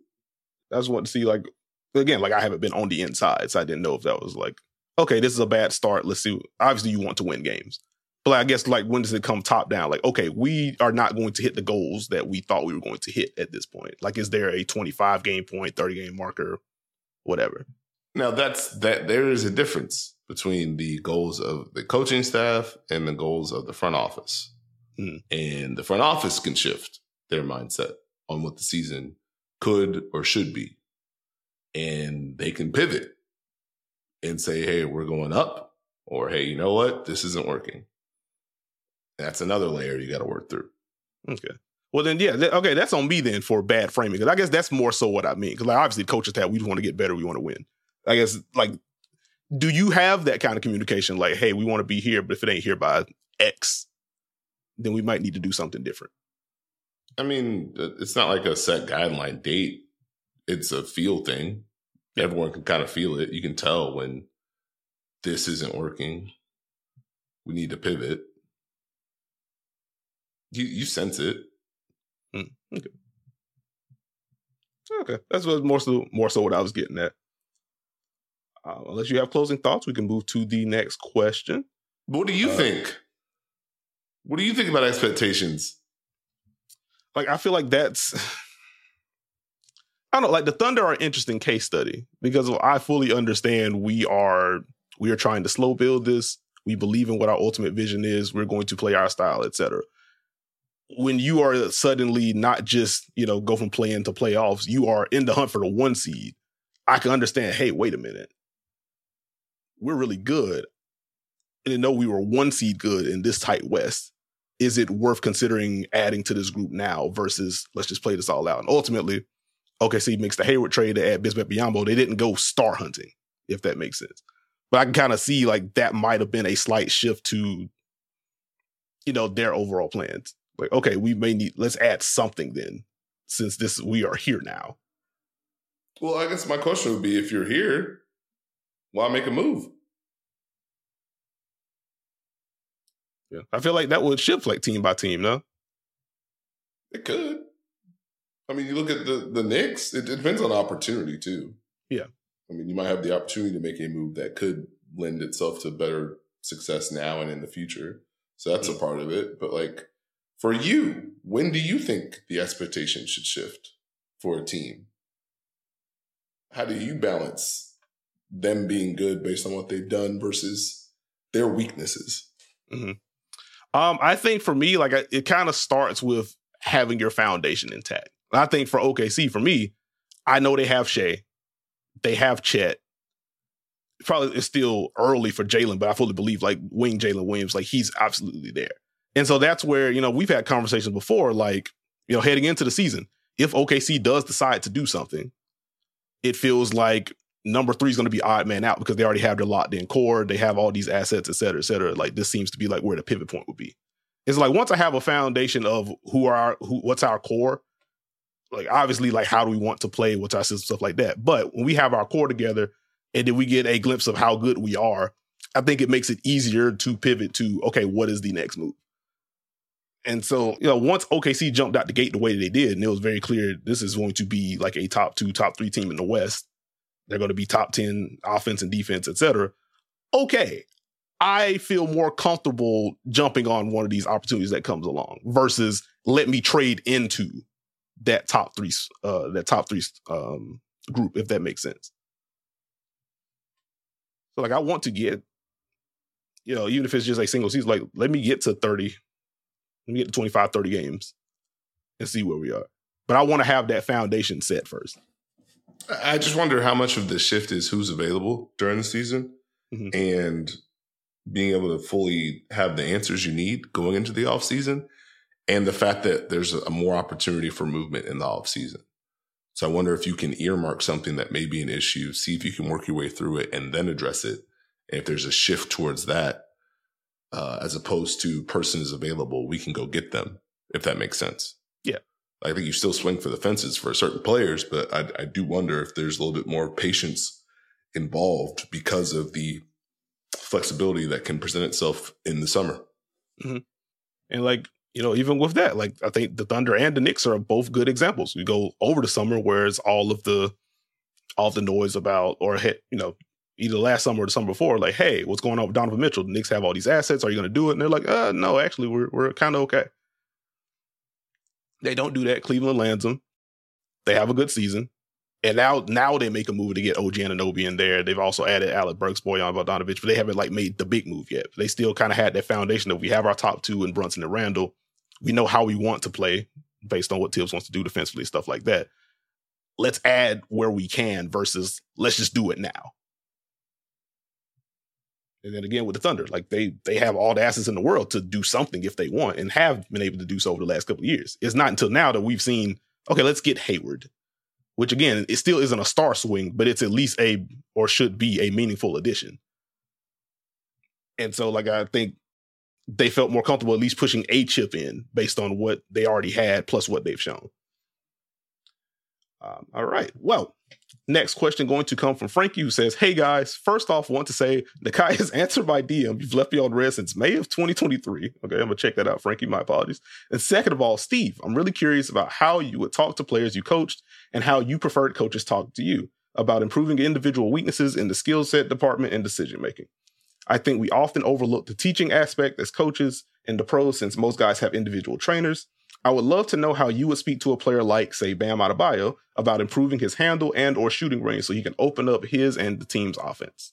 I just want to see, like, again, like I haven't been on the inside, so I didn't know if that was like, okay, this is a bad start. Let's see. Obviously, you want to win games. But like, I guess, like, when does it come top down? Like, okay, we are not going to hit the goals that we thought we were going to hit at this point. Like, is there a 25 game point, 30 game marker, whatever? Now, there is a difference between the goals of the coaching staff and the goals of the front office. And the front office can shift their mindset on what the season could or should be. And they can pivot and say, hey, we're going up, or hey, you know what? This isn't working. That's another layer you got to work through. Okay. Well, then, yeah. Okay, that's on me then for bad framing. Because I guess that's more so what I mean. Because, like, obviously, coaches have, we just want to get better. We want to win. I guess, like, do you have that kind of communication? Like, hey, we want to be here, but if it ain't here by X, then we might need to do something different. I mean, it's not like a set guideline date. It's a feel thing. Everyone can kind of feel it. You can tell when this isn't working. We need to pivot. You sense it. Okay. Okay. That's what more so what I was getting at. Unless you have closing thoughts, we can move to the next question. What do you think? What do you think about expectations? Like, I feel like that's, I don't know, like the Thunder are an interesting case study because I fully understand we are trying to slow build this. We believe in what our ultimate vision is. We're going to play our style, etc. When you are suddenly not just, go from play-in to playoffs, you are in the hunt for the 1 seed. I can understand, hey, wait a minute. We're really good. And to know we were 1 seed good in this tight West, is it worth considering adding to this group now versus let's just play this all out? And ultimately, OKC makes the Hayward trade to add Bismack Biyombo. They didn't go star hunting, if that makes sense. But I can kind of see like that might have been a slight shift to, their overall plans. Like, okay, let's add something then, since we are here now. Well, I guess my question would be, if you're here, why make a move? Yeah, I feel like that would shift like team by team, no? It could. I mean, you look at the Knicks, it depends on opportunity too. Yeah. I mean, you might have the opportunity to make a move that could lend itself to better success now and in the future. So that's a part of it. But like, for you, when do you think the expectation should shift for a team? How do you balance them being good based on what they've done versus their weaknesses? Mm-hmm. I think for me, like it kind of starts with having your foundation intact. I think for OKC, for me, I know they have Shea, they have Chet. Probably it's still early for Jalen, but I fully believe like wing Jalen Williams, like he's absolutely there. And so that's where, we've had conversations before, like, heading into the season, if OKC does decide to do something, it feels like number 3 is going to be odd man out because they already have their locked in core. They have all these assets, et cetera, et cetera. Like this seems to be like where the pivot point would be. It's like once I have a foundation of what's our core, like obviously like how do we want to play, what's our system, stuff like that. But when we have our core together and then we get a glimpse of how good we are, I think it makes it easier to pivot to, okay, what is the next move? And so, once OKC jumped out the gate the way they did, and it was very clear this is going to be like a top 2, top 3 team in the West. They're going to be top 10 offense and defense, et cetera. Okay, I feel more comfortable jumping on one of these opportunities that comes along versus let me trade into that top 3 group, if that makes sense. So, like, I want to get, even if it's just a single season, like, let me get to 30. Let me get to 25, 30 games and see where we are. But I want to have that foundation set first. I just wonder how much of the shift is who's available during the season and being able to fully have the answers you need going into the offseason and the fact that there's a more opportunity for movement in the offseason. So I wonder if you can earmark something that may be an issue, see if you can work your way through it and then address it. And if there's a shift towards that, as opposed to person is available, we can go get them, if that makes sense. Yeah. I think you still swing for the fences for certain players, but I do wonder if there's a little bit more patience involved because of the flexibility that can present itself in the summer. Mm-hmm. And like, even with that, like I think the Thunder and the Knicks are both good examples. We go over the summer where it's all of the all the noise about, or either last summer or the summer before, like, hey, what's going on with Donovan Mitchell? The Knicks have all these assets. Are you going to do it? And they're like, no, actually, we're kind of okay. They don't do that. Cleveland lands them. They have a good season. And now they make a move to get OG Anunoby in there. They've also added Alec Burks, Bojan Bogdanovic, but they haven't like made the big move yet. They still kind of had that foundation of we have our top two in Brunson and Randall. We know how we want to play based on what Tibbs wants to do defensively, stuff like that. Let's add where we can versus let's just do it now. And then again with the Thunder, like they have all the assets in the world to do something if they want and have been able to do so over the last couple of years. It's not until now that we've seen, okay, let's get Hayward, which again, it still isn't a star swing, but it's at least or should be a meaningful addition. And so like, I think they felt more comfortable at least pushing a chip in based on what they already had plus what they've shown. All right. Well, next question going to come from Frankie, who says, hey guys, first off, want to say Nakai has answered my DM. You've left me on red since May of 2023. Okay, I'm going to check that out, Frankie. My apologies. And second of all, Steve, I'm really curious about how you would talk to players you coached and how you preferred coaches talk to you about improving individual weaknesses in the skill set department and decision making. I think we often overlook the teaching aspect as coaches in the pros since most guys have individual trainers. I would love to know how you would speak to a player like, say, Bam Adebayo about improving his handle and or shooting range so he can open up his and the team's offense.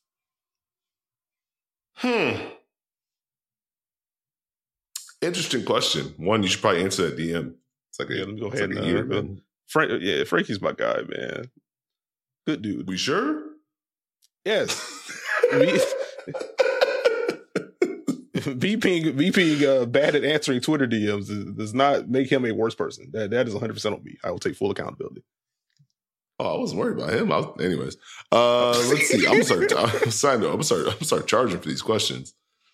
Interesting question. One, you should probably answer that DM. It's like let me go ahead and Frankie's my guy, man. Good dude. We sure? Yes. being bad at answering Twitter DMs does not make him a worse person. That is 100% on me. I will take full accountability. Oh, I wasn't worried about him. Anyways, let's see. I'm sorry charging for these questions.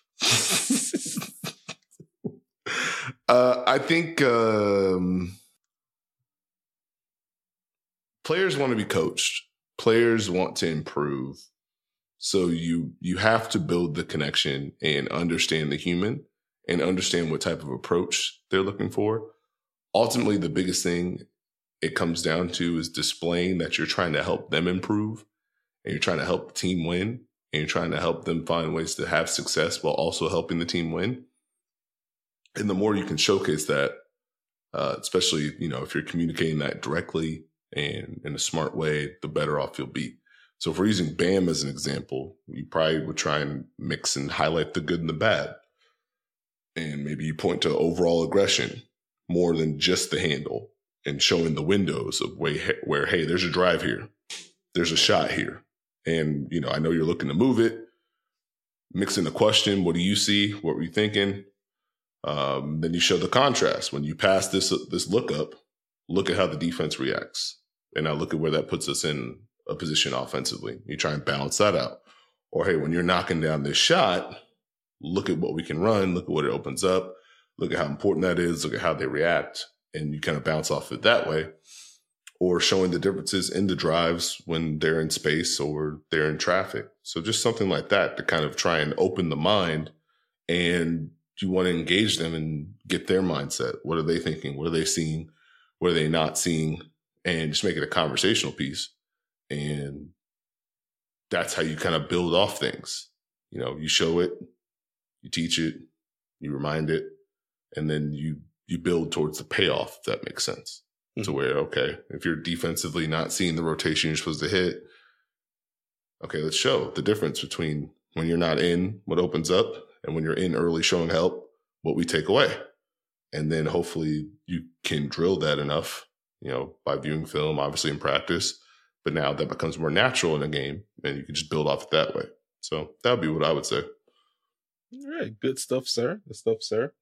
I think players want to be coached. Players want to improve. So you have to build the connection and understand the human and understand what type of approach they're looking for. Ultimately, the biggest thing it comes down to is displaying that you're trying to help them improve and you're trying to help the team win and you're trying to help them find ways to have success while also helping the team win. And the more you can showcase that, especially, if you're communicating that directly and in a smart way, the better off you'll be. So if we're using Bam as an example, you probably would try and mix and highlight the good and the bad. And maybe you point to overall aggression more than just the handle and showing the windows of where, hey, there's a drive here. There's a shot here. And, I know you're looking to move it. Mixing the question, what do you see? What were you thinking? Then you show the contrast. When you pass this look up, look at how the defense reacts. And now look at where that puts us in a position offensively. You try and balance that out. Or, hey, when you're knocking down this shot, look at what we can run. Look at what it opens up. Look at how important that is. Look at how they react. And you kind of bounce off it that way. Or showing the differences in the drives when they're in space or they're in traffic. So just something like that to kind of try and open the mind. And you want to engage them and get their mindset. What are they thinking? What are they seeing? What are they not seeing? And just make it a conversational piece. And that's how you kind of build off things. You show it, you teach it, you remind it, and then you build towards the payoff, if that makes sense. Mm-hmm. To where, okay, if you're defensively not seeing the rotation you're supposed to hit, okay, let's show the difference between when you're not in, what opens up, and when you're in early showing help, what we take away. And then hopefully you can drill that enough, by viewing film, obviously in practice. But now that becomes more natural in a game, and you can just build off it that way. So that would be what I would say. All right. Good stuff, sir. Good stuff, sir.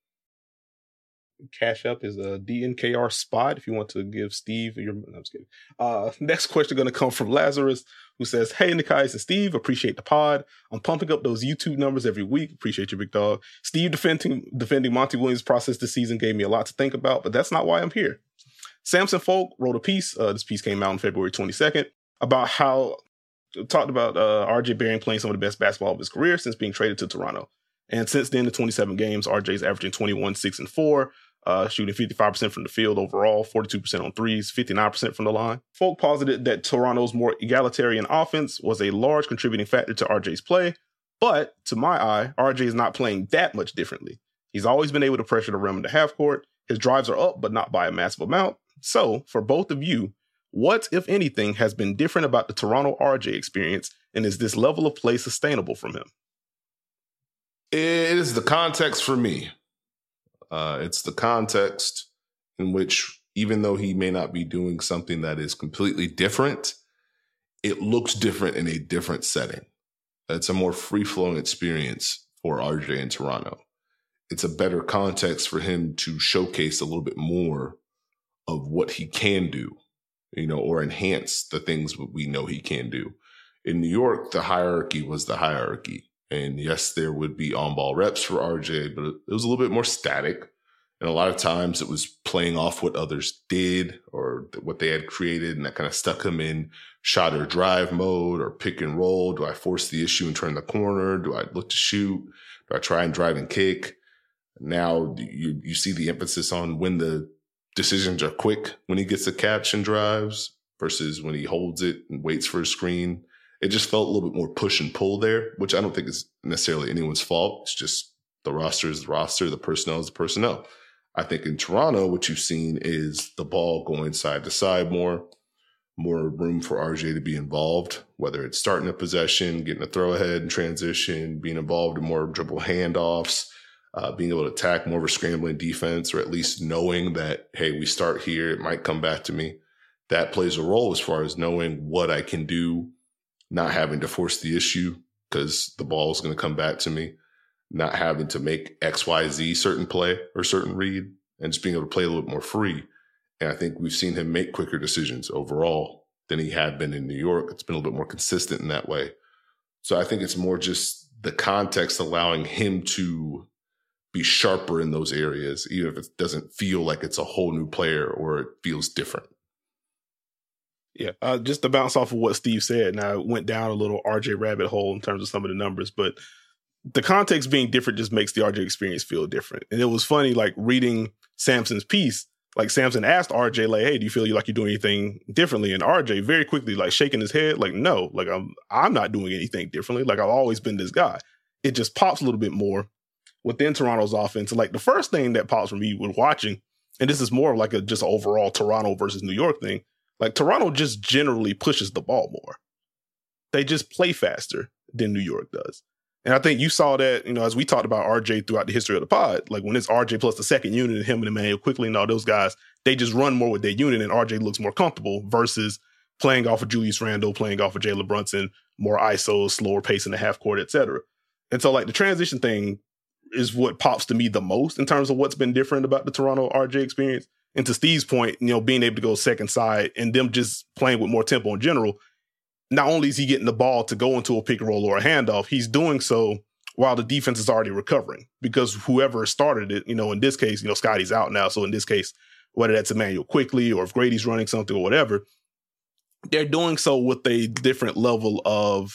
Cash App is a DNKR spot if you want to give Steve your... No, I'm just kidding. Next question going to come from Lazarus, who says, hey, Nikai and Steve, appreciate the pod. I'm pumping up those YouTube numbers every week. Appreciate you, big dog. Steve defending Monty Williams' process this season gave me a lot to think about, but that's not why I'm here. Samson Folk wrote a piece. This piece came out on February 22nd about how talked about RJ Barron playing some of the best basketball of his career since being traded to Toronto. And since then, the 27 games, RJ's averaging 21, 6, and 4. shooting 55% from the field overall, 42% on threes, 59% from the line. Folk posited that Toronto's more egalitarian offense was a large contributing factor to RJ's play, but to my eye, RJ is not playing that much differently. He's always been able to pressure the rim in the half court. His drives are up, but not by a massive amount. So, for both of you, what, if anything, has been different about the Toronto RJ experience, and is this level of play sustainable from him? It is the context for me. It's the context in which, even though he may not be doing something that is completely different, it looks different in a different setting. It's a more free-flowing experience for RJ in Toronto. It's a better context for him to showcase a little bit more of what he can do, or enhance the things we know he can do. In New York, the hierarchy was the hierarchy. And yes, there would be on-ball reps for RJ, but it was a little bit more static. And a lot of times it was playing off what others did or what they had created, and that kind of stuck him in shot or drive mode or pick and roll. Do I force the issue and turn the corner? Do I look to shoot? Do I try and drive and kick? Now you see the emphasis on when the decisions are quick, when he gets a catch and drives versus when he holds it and waits for a screen. It just felt a little bit more push and pull there, which I don't think is necessarily anyone's fault. It's just the roster is the roster, the personnel is the personnel. I think in Toronto, what you've seen is the ball going side to side more room for RJ to be involved, whether it's starting a possession, getting a throw ahead in transition, being involved in more dribble handoffs, being able to attack more of a scrambling defense, or at least knowing that, hey, we start here, it might come back to me. That plays a role as far as knowing what I can do, not having to force the issue because the ball is going to come back to me, not having to make XYZ certain play or certain read, and just being able to play a little bit more free. And I think we've seen him make quicker decisions overall than he had been in New York. It's been a little bit more consistent in that way. So I think it's more just the context allowing him to be sharper in those areas, even if it doesn't feel like it's a whole new player or it feels different. Yeah, just to bounce off of what Steve said, now I went down a little RJ rabbit hole in terms of some of the numbers, but the context being different just makes the RJ experience feel different. And it was funny, like reading Sampson's piece, like Sampson asked RJ, like, hey, do you feel like you're doing anything differently? And RJ very quickly, like shaking his head, like, no, like I'm not doing anything differently. Like I've always been this guy. It just pops a little bit more within Toronto's offense. And like the first thing that pops for me when watching, and this is more of like just an overall Toronto versus New York thing, like Toronto just generally pushes the ball more. They just play faster than New York does. And I think you saw that, as we talked about RJ throughout the history of the pod, like when it's RJ plus the second unit and him and Emmanuel Quickly and all those guys, they just run more with their unit and RJ looks more comfortable versus playing off of Julius Randle, playing off of Jalen Brunson, more ISO, slower pace in the half court, et cetera. And so like the transition thing is what pops to me the most in terms of what's been different about the Toronto RJ experience. And to Steve's point, being able to go second side and them just playing with more tempo in general, not only is he getting the ball to go into a pick and roll or a handoff, he's doing so while the defense is already recovering because whoever started it, in this case, Scotty's out now. So in this case, whether that's Emmanuel Quickly or if Grady's running something or whatever, they're doing so with a different level of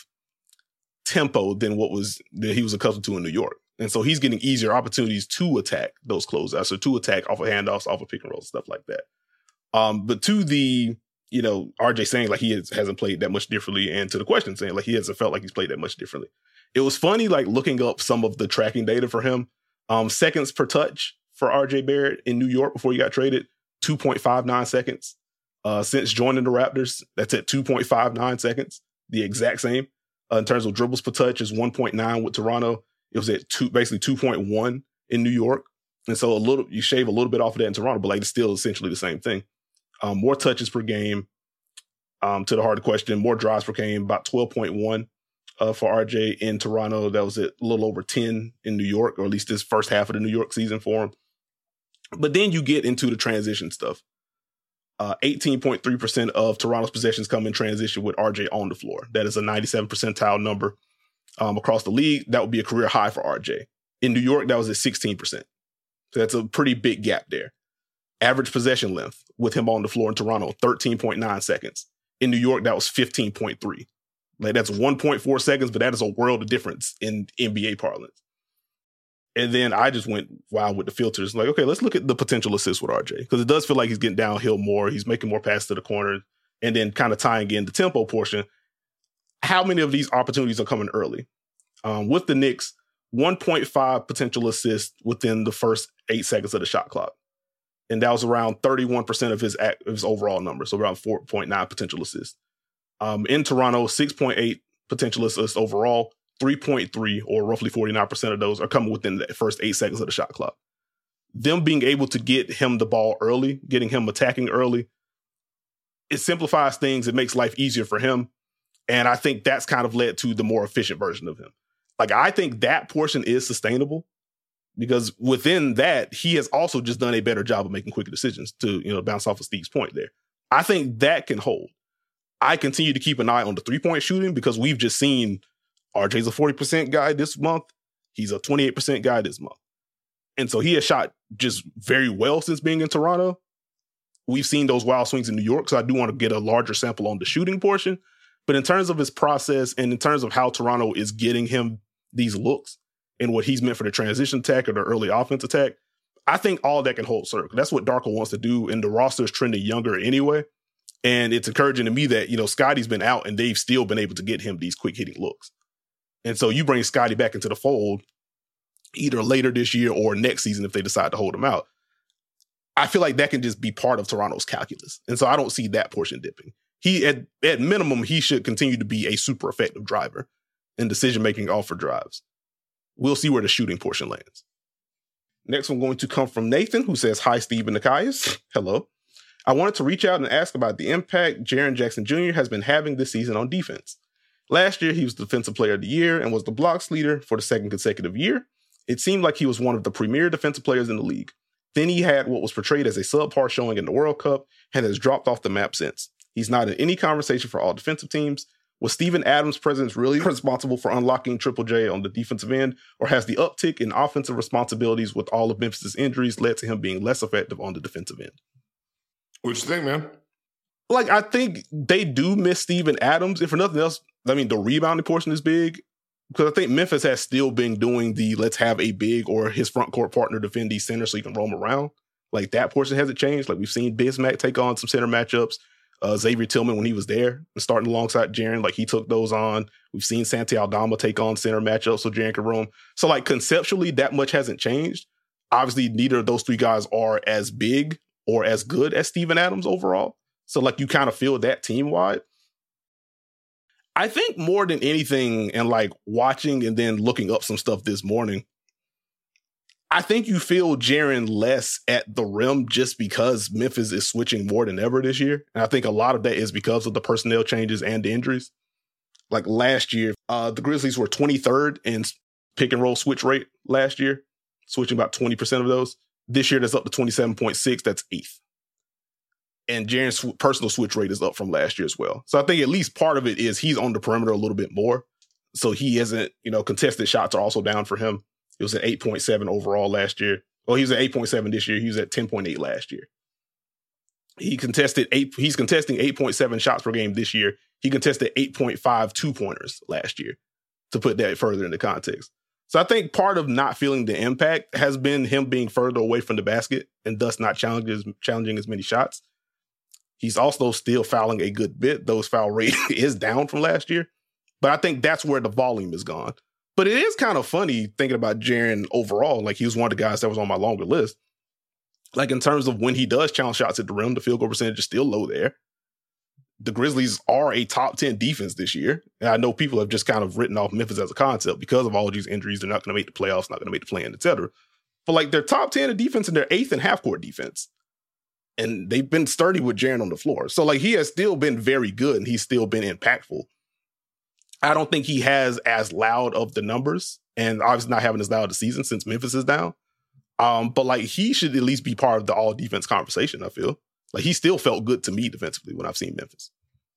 tempo than that he was accustomed to in New York. And so he's getting easier opportunities to attack those closeouts or to attack off of handoffs, off of pick and roll, stuff like that. But to the, RJ saying like he hasn't played that much differently, and to the question saying like he hasn't felt like he's played that much differently. It was funny, like looking up some of the tracking data for him. Seconds per touch for RJ Barrett in New York before he got traded, 2.59 seconds. Since joining the Raptors, that's at 2.59 seconds, the exact same. In terms of dribbles per touch is 1.9 with Toronto. It was at basically 2.1 in New York. And so you shave a little bit off of that in Toronto, but like it's still essentially the same thing. More touches per game, to the harder question, more drives per game, about 12.1 for RJ in Toronto. That was at a little over 10 in New York, or at least this first half of the New York season for him. But then you get into the transition stuff. 18.3% of Toronto's possessions come in transition with RJ on the floor. That is a 97th percentile number. Across the league, that would be a career high for RJ. In New York, that was at 16%. So that's a pretty big gap there. Average possession length with him on the floor in Toronto, 13.9 seconds. In New York, that was 15.3. Like that's 1.4 seconds, but that is a world of difference in NBA parlance. And then I just went wild with the filters. Like, okay, let's look at the potential assists with RJ, because it does feel like he's getting downhill more. He's making more passes to the corner, and then kind of tying in the tempo portion. How many of these opportunities are coming early? With the Knicks, 1.5 potential assists within the first 8 seconds of the shot clock. And that was around 31% of his overall number, so around 4.9 potential assists. In Toronto, 6.8 potential assists overall, 3.3, or roughly 49% of those, are coming within the first 8 seconds of the shot clock. Them being able to get him the ball early, getting him attacking early, it simplifies things. It makes life easier for him. And I think that's kind of led to the more efficient version of him. Like, I think that portion is sustainable, because within that, he has also just done a better job of making quicker decisions, to, bounce off of Steve's point there. I think that can hold. I continue to keep an eye on the 3-point shooting, because we've just seen RJ's a 40% guy this month. He's a 28% guy this month. And so he has shot just very well since being in Toronto. We've seen those wild swings in New York, so I do want to get a larger sample on the shooting portion. But in terms of his process and in terms of how Toronto is getting him these looks and what he's meant for the transition attack or the early offense attack, I think all that can hold serve. That's what Darko wants to do, and the roster is trending younger anyway. And it's encouraging to me that, Scotty's been out and they've still been able to get him these quick hitting looks. And so you bring Scotty back into the fold either later this year or next season if they decide to hold him out. I feel like that can just be part of Toronto's calculus. And so I don't see that portion dipping. He, at minimum, he should continue to be a super effective driver in decision-making off for drives. We'll see where the shooting portion lands. Next one going to come from Nathan, who says, "Hi, Steve and Nekias." Hello. "I wanted to reach out and ask about the impact Jaren Jackson Jr. has been having this season on defense. Last year, he was Defensive Player of the Year and was the blocks leader for the second consecutive year. It seemed like he was one of the premier defensive players in the league. Then he had what was portrayed as a subpar showing in the World Cup and has dropped off the map since. He's not in any conversation for all defensive teams. Was Steven Adams' presence really responsible for unlocking Triple J on the defensive end, or has the uptick in offensive responsibilities with all of Memphis' injuries led to him being less effective on the defensive end?" What you think, man? Like, I think they do miss Steven Adams. If for nothing else, I mean, the rebounding portion is big, because I think Memphis has still been doing the let's have a big or his front court partner defend these centers so you can roam around. Like, that portion hasn't changed. Like, we've seen Bismack take on some center matchups. Xavier Tillman, when he was there and starting alongside Jaren, like, he took those on. We've seen Santi Aldama take on center matchups so Jaren can roam. So, like, conceptually, that much hasn't changed. Obviously, neither of those three guys are as big or as good as Steven Adams overall. So, like, you kind of feel that team-wide. I think more than anything, and like watching and then looking up some stuff this morning, I think you feel Jaren less at the rim just because Memphis is switching more than ever this year. And I think a lot of that is because of the personnel changes and the injuries. Like last year, the Grizzlies were 23rd in pick and roll switch rate last year, switching about 20% of those. This year, that's up to 27.6. That's 8th. And Jaren's personal switch rate is up from last year as well. So I think at least part of it is he's on the perimeter a little bit more. So he isn't, contested shots are also down for him. It was at 8.7 overall last year. Well, he was at 8.7 this year. He was at 10.8 last year. He's contesting 8.7 shots per game this year. He contested 8.5 2-pointers last year, to put that further into context. So I think part of not feeling the impact has been him being further away from the basket and thus not challenging as many shots. He's also still fouling a good bit. Those foul rate is down from last year. But I think that's where the volume is gone. But it is kind of funny thinking about Jaren overall. Like, he was one of the guys that was on my longer list. Like, in terms of when he does challenge shots at the rim, the field goal percentage is still low there. The Grizzlies are a top 10 defense this year. And I know people have just kind of written off Memphis as a concept because of all of these injuries. They're not going to make the playoffs, not going to make the play-in, et cetera. But like, they're top 10 in defense and they're 8th in half-court defense. And they've been sturdy with Jaren on the floor. So like, he has still been very good and he's still been impactful. I don't think he has as loud of the numbers, and obviously not having as loud a season since Memphis is down. But like, he should at least be part of the all defense conversation, I feel. Like, he still felt good to me defensively when I've seen Memphis.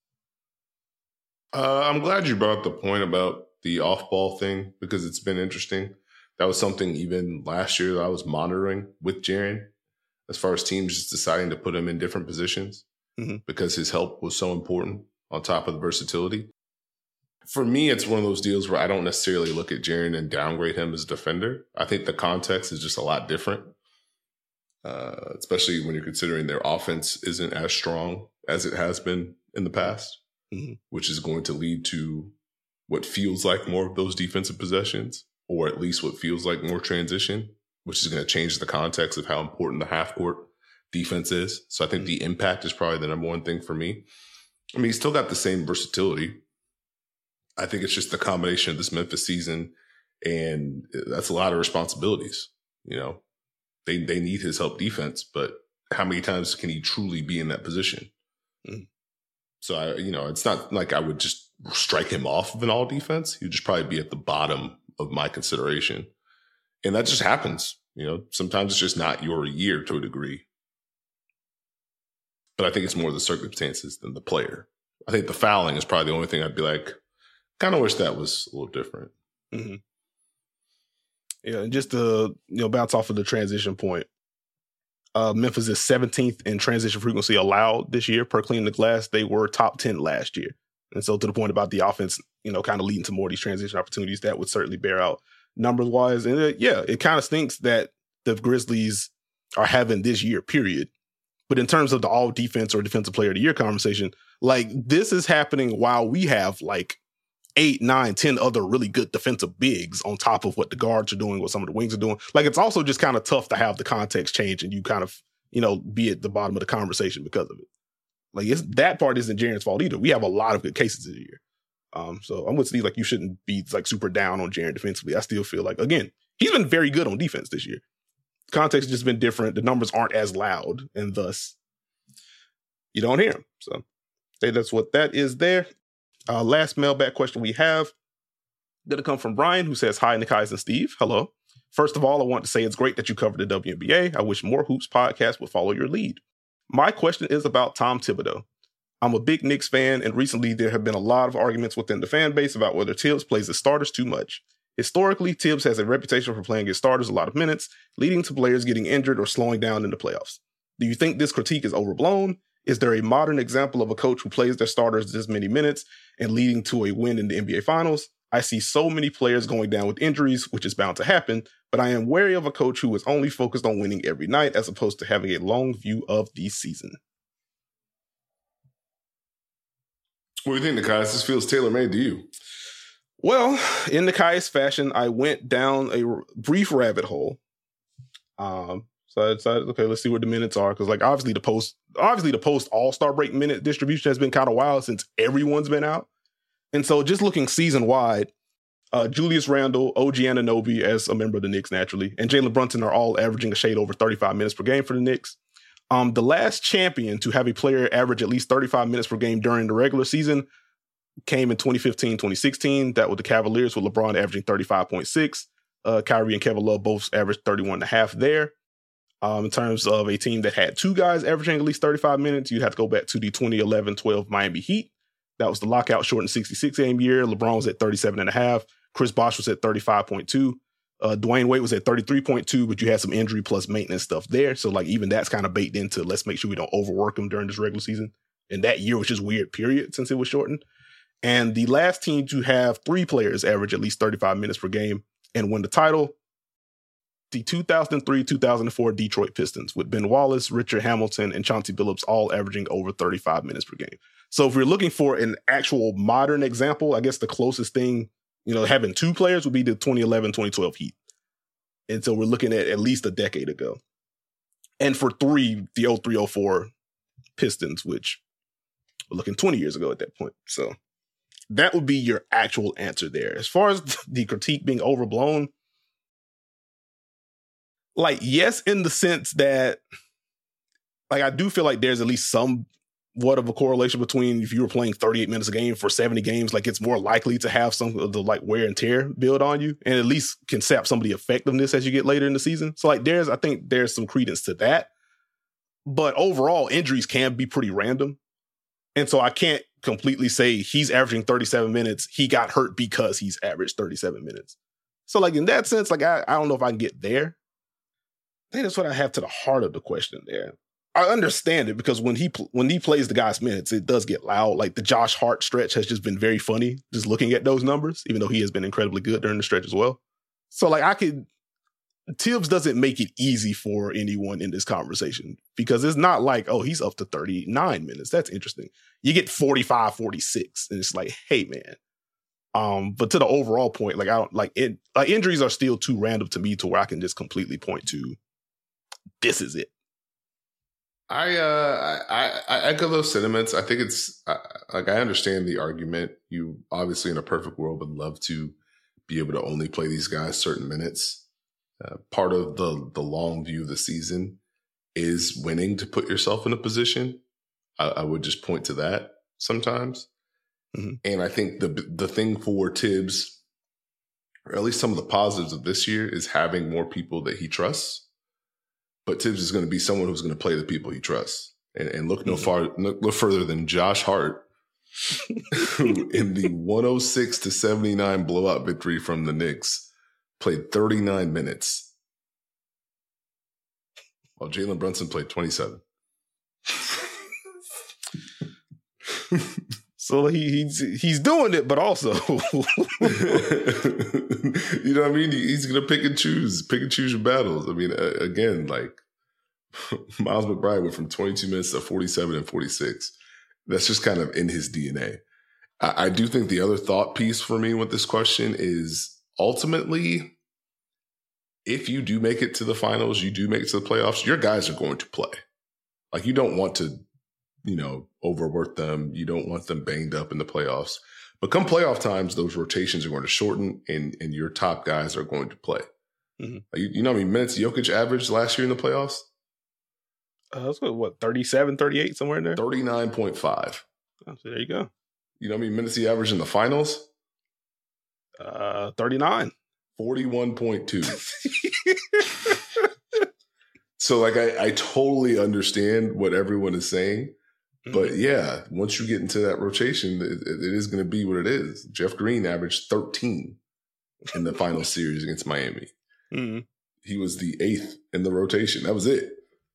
I'm glad you brought up the point about the off-ball thing, because it's been interesting. That was something even last year that I was monitoring with Jaren, as far as teams just deciding to put him in different positions because his help was so important on top of the versatility. For me, it's one of those deals where I don't necessarily look at Jaren and downgrade him as a defender. I think the context is just a lot different, especially when you're considering their offense isn't as strong as it has been in the past, which is going to lead to what feels like more of those defensive possessions, or at least what feels like more transition, which is going to change the context of how important the half-court defense is. So I think the impact is probably the number one thing for me. I mean, he's still got the same versatility. I think it's just the combination of this Memphis season, and that's a lot of responsibilities. You know, they need his help defense, but how many times can he truly be in that position? So, it's not like I would just strike him off of an all defense. He'd just probably be at the bottom of my consideration. And that just happens. You know, sometimes it's just not your year to a degree. But I think it's more the circumstances than the player. I think the fouling is probably the only thing I'd be like, kind of wish that was a little different. Yeah, and just to bounce off of the transition point, Memphis is 17th in transition frequency allowed this year per Clean the Glass. They were top 10 last year. And so to the point about the offense, kind of leading to more of these transition opportunities, that would certainly bear out numbers-wise. And it kind of stinks that the Grizzlies are having this year, period. But in terms of the all defense or defensive player of the year conversation, like this is happening while we have like 8, 9, 10 other really good defensive bigs on top of what the guards are doing, what some of the wings are doing. Like it's also just kind of tough to have the context change and you kind of, be at the bottom of the conversation because of it. Like that part isn't Jaren's fault either. We have a lot of good cases this year. So I'm with Steve, like you shouldn't be like super down on Jaren defensively. I still feel like, again, he's been very good on defense this year. Context has just been different. The numbers aren't as loud, and thus you don't hear them. So that's what that is there. Last mailbag question we have going to come from Brian, who says, "Hi, Nekias and Steve. Hello. First of all, I want to say it's great that you covered the WNBA. I wish more Hoops podcasts would follow your lead. My question is about Tom Thibodeau. I'm a big Knicks fan, and recently there have been a lot of arguments within the fan base about whether Tibbs plays his starters too much. Historically, Tibbs has a reputation for playing his starters a lot of minutes, leading to players getting injured or slowing down in the playoffs. Do you think this critique is overblown? Is there a modern example of a coach who plays their starters this many minutes and leading to a win in the NBA Finals? I see so many players going down with injuries, which is bound to happen, but I am wary of a coach who is only focused on winning every night as opposed to having a long view of the season." What do you think, Nekias? This feels tailor-made to you. Well, in Nekias fashion, I went down a brief rabbit hole. So I decided, okay, let's see what the minutes are. Because like obviously the post All-Star break minute distribution has been kind of wild since everyone's been out. And so just looking season-wide, Julius Randle, OG Anunoby as a member of the Knicks naturally, and Jalen Brunson are all averaging a shade over 35 minutes per game for the Knicks. The last champion to have a player average at least 35 minutes per game during the regular season came in 2015-2016. That was the Cavaliers with LeBron averaging 35.6. Kyrie and Kevin Love both averaged 31.5 there. In terms of a team that had two guys averaging at least 35 minutes, you'd have to go back to the 2011-12 Miami Heat. That was the lockout shortened 66-game year. LeBron was at 37.5. Chris Bosh was at 35.2. Dwayne Wade was at 33.2, but you had some injury plus maintenance stuff there. So like even that's kind of baked into let's make sure we don't overwork him during this regular season. And that year was just weird, period, since it was shortened. And the last team to have three players average at least 35 minutes per game and win the title, the 2003-2004 Detroit Pistons with Ben Wallace, Richard Hamilton, and Chauncey Billups all averaging over 35 minutes per game. So if we're looking for an actual modern example, I guess the closest thing, having two players would be the 2011-2012 Heat. And so we're looking at least a decade ago. And for three, the 03-04 Pistons, which we're looking 20 years ago at that point. So that would be your actual answer there. As far as the critique being overblown, like, yes, in the sense that, like, I do feel like there's at least somewhat of a correlation between if you were playing 38 minutes a game for 70 games, like, it's more likely to have some of the, like, wear and tear build on you and at least can sap some of the effectiveness as you get later in the season. So, like, I think there's some credence to that. But overall, injuries can be pretty random. And so I can't completely say he's averaging 37 minutes. He got hurt because he's averaged 37 minutes. So, like, in that sense, like, I don't know if I can get there. I think that's what I have to the heart of the question there. I understand it because when he plays the guy's minutes, it does get loud. Like the Josh Hart stretch has just been very funny just looking at those numbers, even though he has been incredibly good during the stretch as well. So like Tibbs doesn't make it easy for anyone in this conversation because it's not like, oh, he's up to 39 minutes. That's interesting. You get 45, 46 and it's like, hey man. But to the overall point, like I don't like it. Like injuries are still too random to me to where I can just completely point to this is it. I echo those sentiments. I think it's like I understand the argument. You obviously in a perfect world would love to be able to only play these guys certain minutes. Part of the long view of the season is winning to put yourself in a position. I would just point to that sometimes. Mm-hmm. And I think the thing for Tibbs, or at least some of the positives of this year, is having more people that he trusts. But Tibbs is going to be someone who's going to play the people he trusts. And look no further than Josh Hart, who in the 106-79 blowout victory from the Knicks played 39 minutes, while Jalen Brunson played 27. So he's doing it, but also, you know what I mean? He's going to pick and choose your battles. I mean, again, like Miles McBride went from 22 minutes to 47 and 46. That's just kind of in his DNA. I do think the other thought piece for me with this question is ultimately, if you do make it to the finals, you do make it to the playoffs, your guys are going to play. Like you don't want to, overwork them. You don't want them banged up in the playoffs. But come playoff times, those rotations are going to shorten and your top guys are going to play. Mm-hmm. You know how many minutes Jokic averaged last year in the playoffs? That's what, 37, 38, somewhere in there? 39.5. Oh, so there you go. You know how many minutes he averaged in the finals? 39. 41.2. So like I totally understand what everyone is saying. But yeah, once you get into that rotation, it is going to be what it is. Jeff Green averaged 13 in the final series against Miami. Mm-hmm. He was the 8th in the rotation. That was it.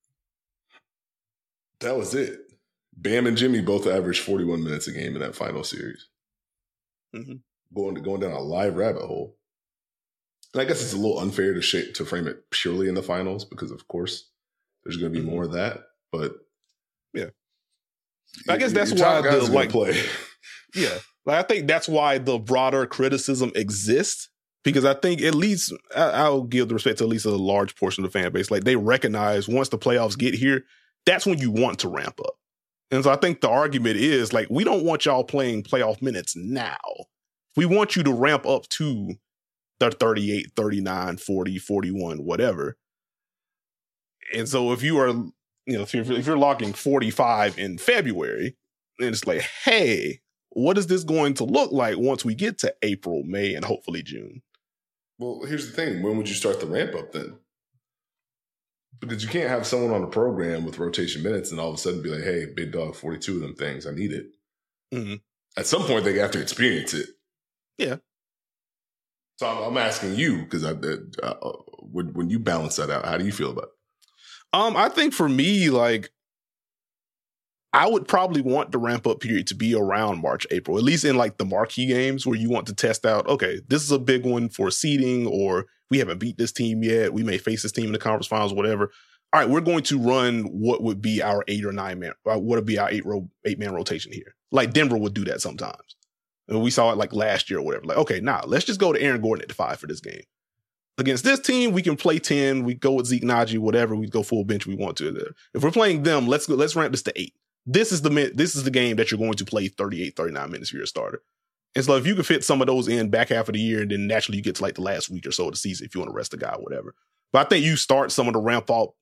Bam and Jimmy both averaged 41 minutes a game in that final series. Mm-hmm. Going down a live rabbit hole. And I guess it's a little unfair to frame it purely in the finals because, of course, there's going to be more of that. But yeah. I guess that's why the play. Yeah, like I think that's why the broader criticism exists because I think at least I'll give the respect to at least a large portion of the fan base. Like they recognize once the playoffs get here, that's when you want to ramp up. And so I think the argument is like we don't want y'all playing playoff minutes now. We want you to ramp up to the 38, 39, 40, 41, whatever. And so if you are if you're logging 45 in February, then it's like, hey, what is this going to look like once we get to April, May, and hopefully June? Well, here's the thing. When would you start the ramp up then? Because you can't have someone on a program with rotation minutes and all of a sudden be like, hey, big dog, 42 of them things. I need it. Mm-hmm. At some point, they have to experience it. Yeah. So I'm asking you, because when you balance that out, how do you feel about it? I think for me, like, I would probably want the ramp up period to be around March, April, at least in like the marquee games where you want to test out, okay, this is a big one for seeding, or we haven't beat this team yet. We may face this team in the conference finals, whatever. All right, we're going to run what would be our 8 or 9 man, what would be our 8-man rotation here. Like Denver would do that sometimes. And we saw it like last year or whatever. Like, okay, now let's just go to Aaron Gordon at the 5 for this game. Against this team, we can play 10. We go with Zeke Naji, whatever. We go full bench. We want to. If we're playing them, let's ramp this to 8. This is the game that you're going to play 38, 39 minutes for your starter. And so if you can fit some of those in back half of the year, and then naturally you get to like the last week or so of the season if you want to rest the guy, whatever. But I think you start some of the ramp up.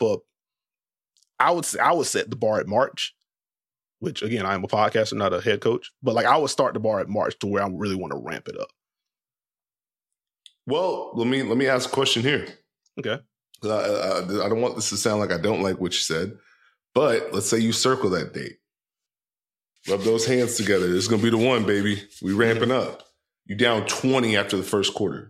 I would set the bar at March, which again, I'm a podcaster, not a head coach. But like I would start the bar at March to where I really want to ramp it up. Well, let me ask a question here. Okay. I don't want this to sound like I don't like what you said, but let's say you circle that date. Rub those hands together. This is going to be the one, baby. We ramping up. You down 20 after the first quarter.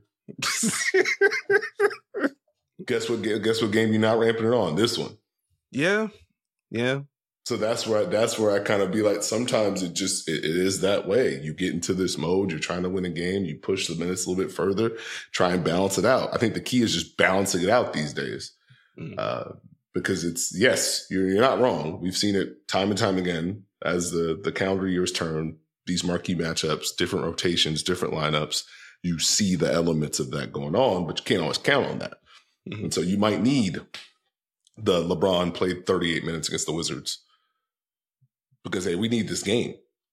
Guess what game you're not ramping it on? This one. Yeah. Yeah. So that's where I kind of be like, sometimes it is that way. You get into this mode, you're trying to win a game, you push the minutes a little bit further, try and balance it out. I think the key is just balancing it out these days. Because you're not wrong. We've seen it time and time again as the calendar years turn, these marquee matchups, different rotations, different lineups. You see the elements of that going on, but you can't always count on that. Mm-hmm. And so you might need the LeBron played 38 minutes against the Wizards because, hey, we need this game.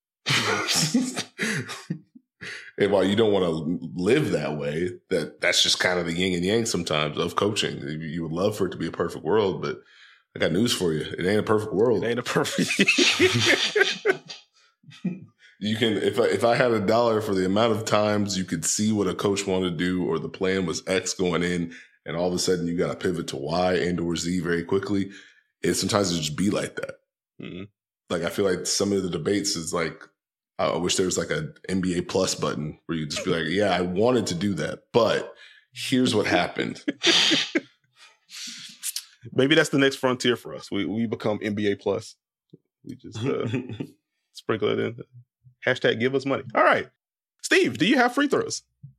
And while you don't want to live that way, that's just kind of the yin and yang sometimes of coaching. You would love for it to be a perfect world, but I got news for you. It ain't a perfect world. It ain't a perfect. You can, if I had $1 for the amount of times you could see what a coach wanted to do, or the plan was X going in, and all of a sudden you got to pivot to Y and or Z very quickly. Sometimes it just be like that. Mm-hmm. Like, I feel like some of the debates is like, I wish there was like an NBA Plus button where you just be like, yeah, I wanted to do that, but here's what happened. Maybe that's the next frontier for us. We become NBA Plus. We just sprinkle it in. Hashtag give us money. All right. Steve, do you have free throws?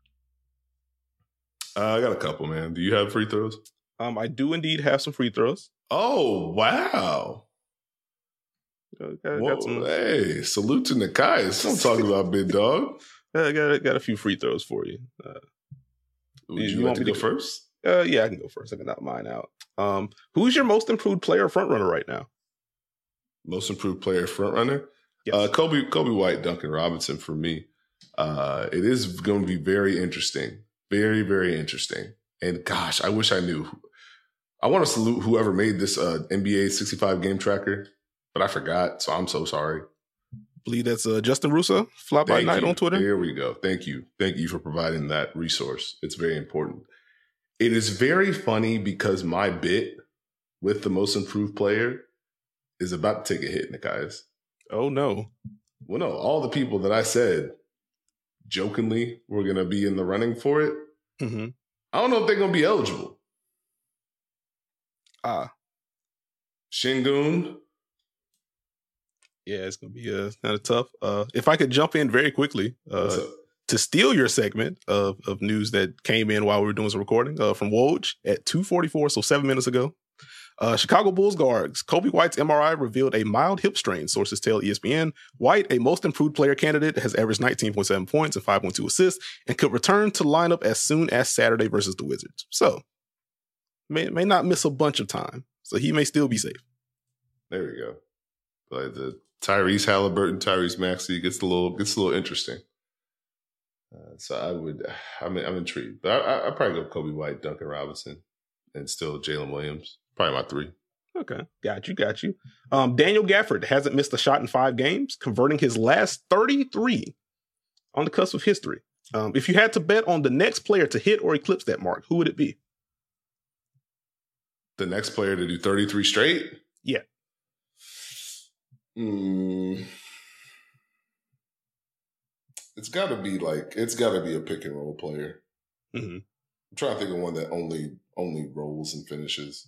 I got a couple, man. Do you have free throws? I do indeed have some free throws. Oh, wow. Hey, salute to Nekias. I'm talking about, big dog. I got a few free throws for you. Would you want to go first? Yeah, I can go first. I can knock mine out. Who's your most improved player frontrunner right now? Most improved player frontrunner? Yes. Kobe White, Duncan Robinson for me. It is going to be very interesting. Very, very interesting. And gosh, I wish I knew. I want to salute whoever made this NBA 65 game tracker, but I forgot, so I'm so sorry. I believe that's Justin Russo, Fly by Night on Twitter. There we go. Thank you. Thank you for providing that resource. It's very important. It is very funny because my bit with the most improved player is about to take a hit, Nekias. Oh, no. Well, no, all the people that I said jokingly were going to be in the running for it, mm-hmm. I don't know if they're going to be eligible. Şengün. Yeah, it's going to be kind of tough. If I could jump in very quickly to steal your segment of news that came in while we were doing some recording from Woj at 2:44, so 7 minutes ago. Chicago Bulls guards Kobe White's MRI revealed a mild hip strain, sources tell ESPN. White, a most improved player candidate, has averaged 19.7 points and 5.2 assists and could return to lineup as soon as Saturday versus the Wizards. So, may not miss a bunch of time. So he may still be safe. There we go. Like the Tyrese Halliburton, Tyrese Maxey gets a little interesting. So I'm intrigued. But I'd probably go Kobe White, Duncan Robinson, and still Jalen Williams. Probably my 3. Okay. Got you. Daniel Gafford hasn't missed a shot in 5 games, converting his last 33 on the cusp of history. If you had to bet on the next player to hit or eclipse that mark, who would it be? The next player to do 33 straight? Yeah. It's got to be a pick and roll player. Mm-hmm. I'm trying to think of one that only rolls and finishes.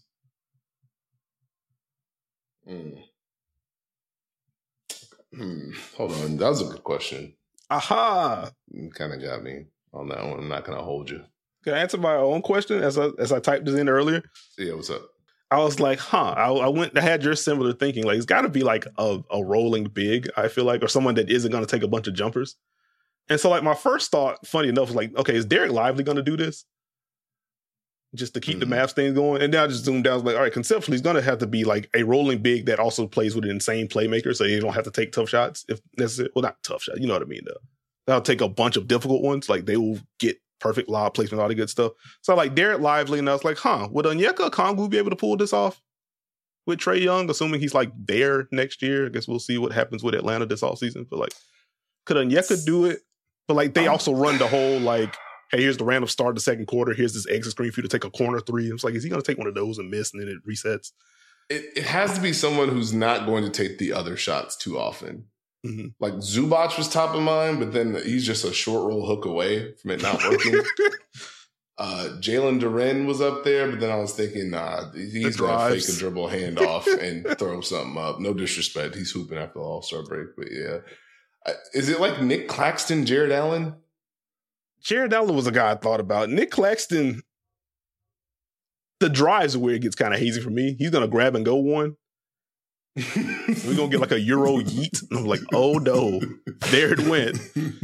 Hold on. That was a good question. Aha! You kind of got me on that one. I'm not going to hold you. Can I answer my own question as I typed this in earlier? Yeah, what's up? I was like, I had your similar thinking. Like, it's got to be like a rolling big, I feel like, or someone that isn't going to take a bunch of jumpers. And so, like, my first thought, funny enough, was like, okay, is Derek Lively going to do this? Just to keep the math thing going. And then I just zoomed down. I was like, all right, conceptually, he's going to have to be like a rolling big that also plays with an insane playmaker. So you don't have to take tough shots if necessary. Well, not tough shots. You know what I mean, though. They'll take a bunch of difficult ones. Like, they will get perfect lob placement, all the good stuff. So like Derek Lively, and I was like, would Onyeka Okongwu be able to pull this off with Trae Young, assuming he's like there next year? I guess we'll see what happens with Atlanta this offseason. But like, could Onyeka do it? But like, they also run the whole like, hey, here's the random start of the second quarter. Here's this exit screen for you to take a corner 3. It's like, is he going to take one of those and miss and then it resets? It has to be someone who's not going to take the other shots too often. Mm-hmm. Like Zubac was top of mind, but then he's just a short roll hook away from it not working. Jalen Duren was up there, but then I was thinking, nah, he's going to fake a dribble handoff and throw something up. No disrespect. He's hooping after the All-Star break, but yeah. Is it like Nick Claxton, Jared Allen? Jared Allen was a guy I thought about. Nick Claxton, the drives are where it gets kind of hazy for me. He's going to grab and go one. We're going to get like a Euro yeet. And I'm like, oh no, there it went.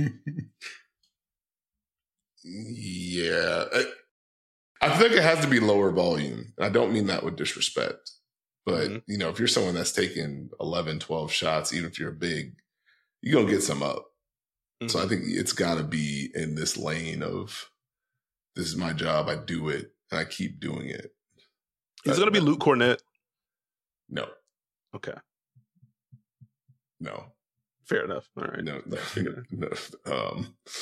Yeah. I think it has to be lower volume. I don't mean that with disrespect. But, you know, if you're someone that's taking 11, 12 shots, even if you're big, you're going to get some up. So I think it's got to be in this lane of, this is my job, I do it, and I keep doing it. Is it going to be Luke Cornett? No. Okay. No. Fair enough. All right. No. All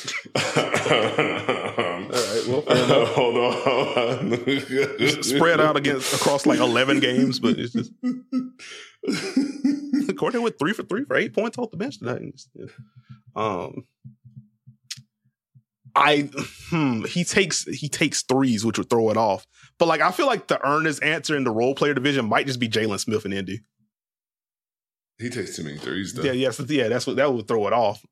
right. Well, hold on. Spread out across like 11 games, but it's just Cornett went 3 for 3 for 8 points off the bench tonight. He takes threes, which would throw it off. But like, I feel like the earnest answer in the role player division might just be Jalen Smith in Indy. He takes too many threes, though. That would throw it off.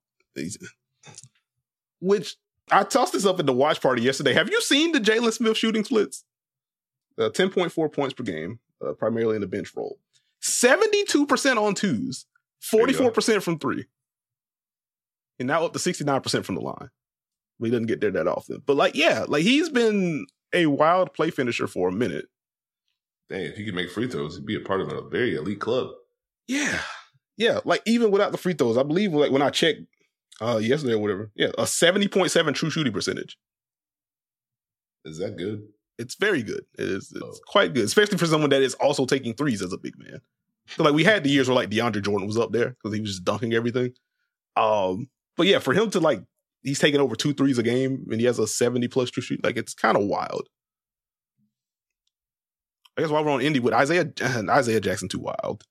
Which I tossed this up at the watch party yesterday. Have you seen the Jalen Smith shooting splits? 10.4 points per game, primarily in the bench role. 72% on twos, 44% from three, and now up to 69% from the line. He doesn't get there that often, but he's been a wild play finisher for a minute. Dang, if he could make free throws, he'd be a part of a very elite club. Yeah. Like even without the free throws, I believe like when I checked yesterday or whatever, a 70.7 true shooting percentage. Is that good? It's very good. It's quite good, especially for someone that is also taking threes as a big man. So like we had the years where like DeAndre Jordan was up there because he was just dunking everything. But yeah, for him to like, he's taking over 2 threes a game and he has a 70+ true shoot. Like it's kind of wild. I guess while we're on Indy with Isaiah Jackson, too wild.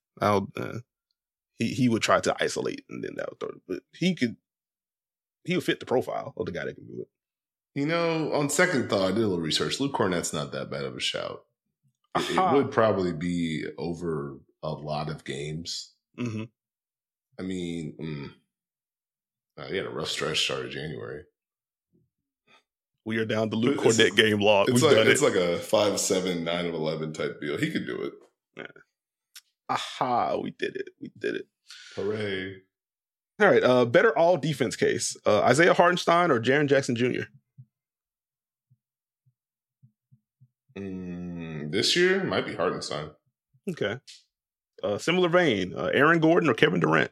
He would try to isolate and then that would throw it. But he would fit the profile of the guy that can do it. You know, on second thought, I did a little research. Luke Cornett's not that bad of a shout. It would probably be over a lot of games. Mm-hmm. I mean, he had a rough stretch start of January. We are down the Luke Cornett game log. It's like a 5-7, 9-11 type deal. He could do it. Yeah. We did it. Hooray. All right, better all defense case. Isaiah Hartenstein or Jaren Jackson Jr.? This year might be Hartenstein. Okay. Similar vein, Aaron Gordon or Kevin Durant?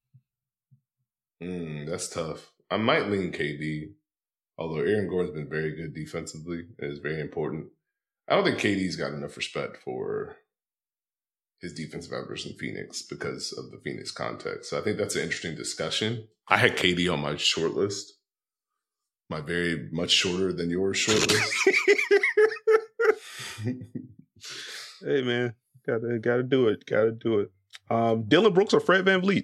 That's tough. I might lean KD, although Aaron Gordon's been very good defensively. It is very important. I don't think KD's got enough respect for his defensive efforts in Phoenix because of the Phoenix context. So I think that's an interesting discussion. I had KD on my short list, my very much shorter than yours short list. Hey man, gotta do it. Dylan Brooks or Fred VanVleet?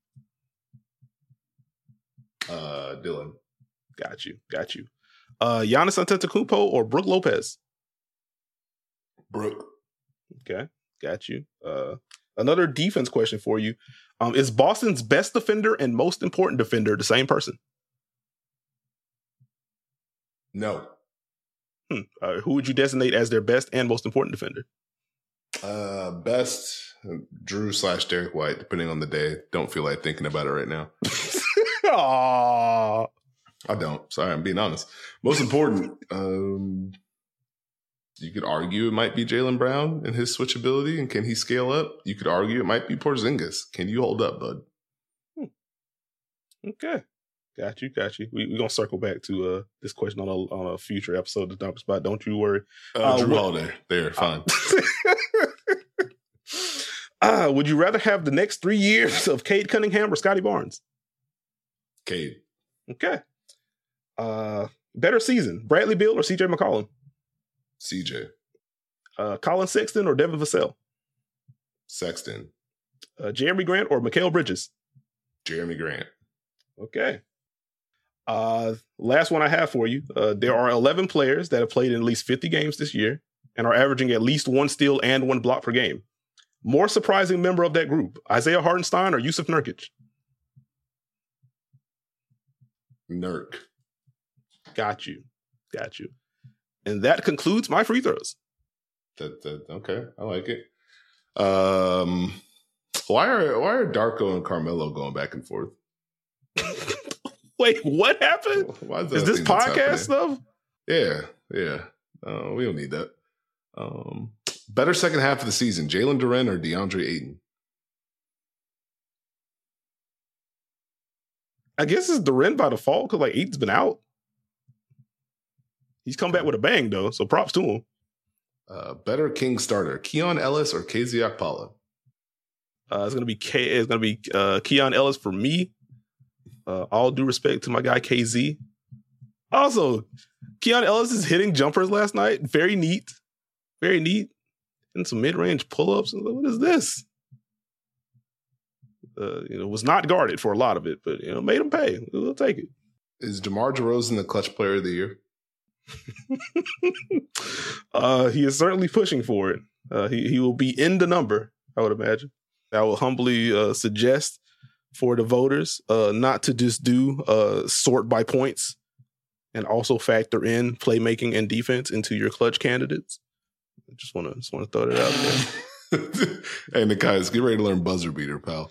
Dylan. Got you. Giannis Antetokounmpo or Brook Lopez? Brook. Okay, got you. Another defense question for you. Is Boston's best defender and most important defender the same person? No. Who would you designate as their best and most important defender? Best Drew/Derek White, depending on the day. Don't feel like thinking about it right now. Aww. I don't. Sorry, I'm being honest. Most important, you could argue it might be Jaylen Brown and his switchability, and can he scale up? You could argue it might be Porzingis. Can you hold up, bud? Okay. Got you. We're going to circle back to this question on a future episode of the Dunk Spot. Don't you worry. Drew Holiday. There, fine. Would you rather have the next 3 years of Cade Cunningham or Scotty Barnes? Cade. Okay. Better season, Bradley Beal or CJ McCollum? CJ. Colin Sexton or Devin Vassell? Sexton. Jeremy Grant or Mikal Bridges? Jeremy Grant. Okay. Last one I have for you. There are 11 players that have played in at least 50 games this year and are averaging at least 1 steal and 1 block per game. More surprising member of that group, Isaiah Hartenstein or Yusuf Nurkic? Nurk. Got you. And that concludes my free throws. Okay, I like it. Why are Darko and Carmelo going back and forth? Wait, what happened? Is this podcast stuff? Yeah. We don't need that. Better second half of the season, Jalen Duren or DeAndre Ayton? I guess it's Duren by default because like Ayton's been out. He's come back with a bang though, so props to him. Better King starter, Keon Ellis or KZ Okpala? It's gonna be Keon Ellis for me. All due respect to my guy KZ. Also, Keon Ellis is hitting jumpers last night. Very neat. And some mid-range pull-ups. What is this? Was not guarded for a lot of it, but made him pay. We'll take it. Is DeMar DeRozan the clutch player of the year? He is certainly pushing for it. He will be in the number, I would imagine. I will humbly suggest for the voters not to just do sort by points and also factor in playmaking and defense into your clutch candidates. I just want to throw that out there. Hey, the guys, get ready to learn buzzer beater, pal.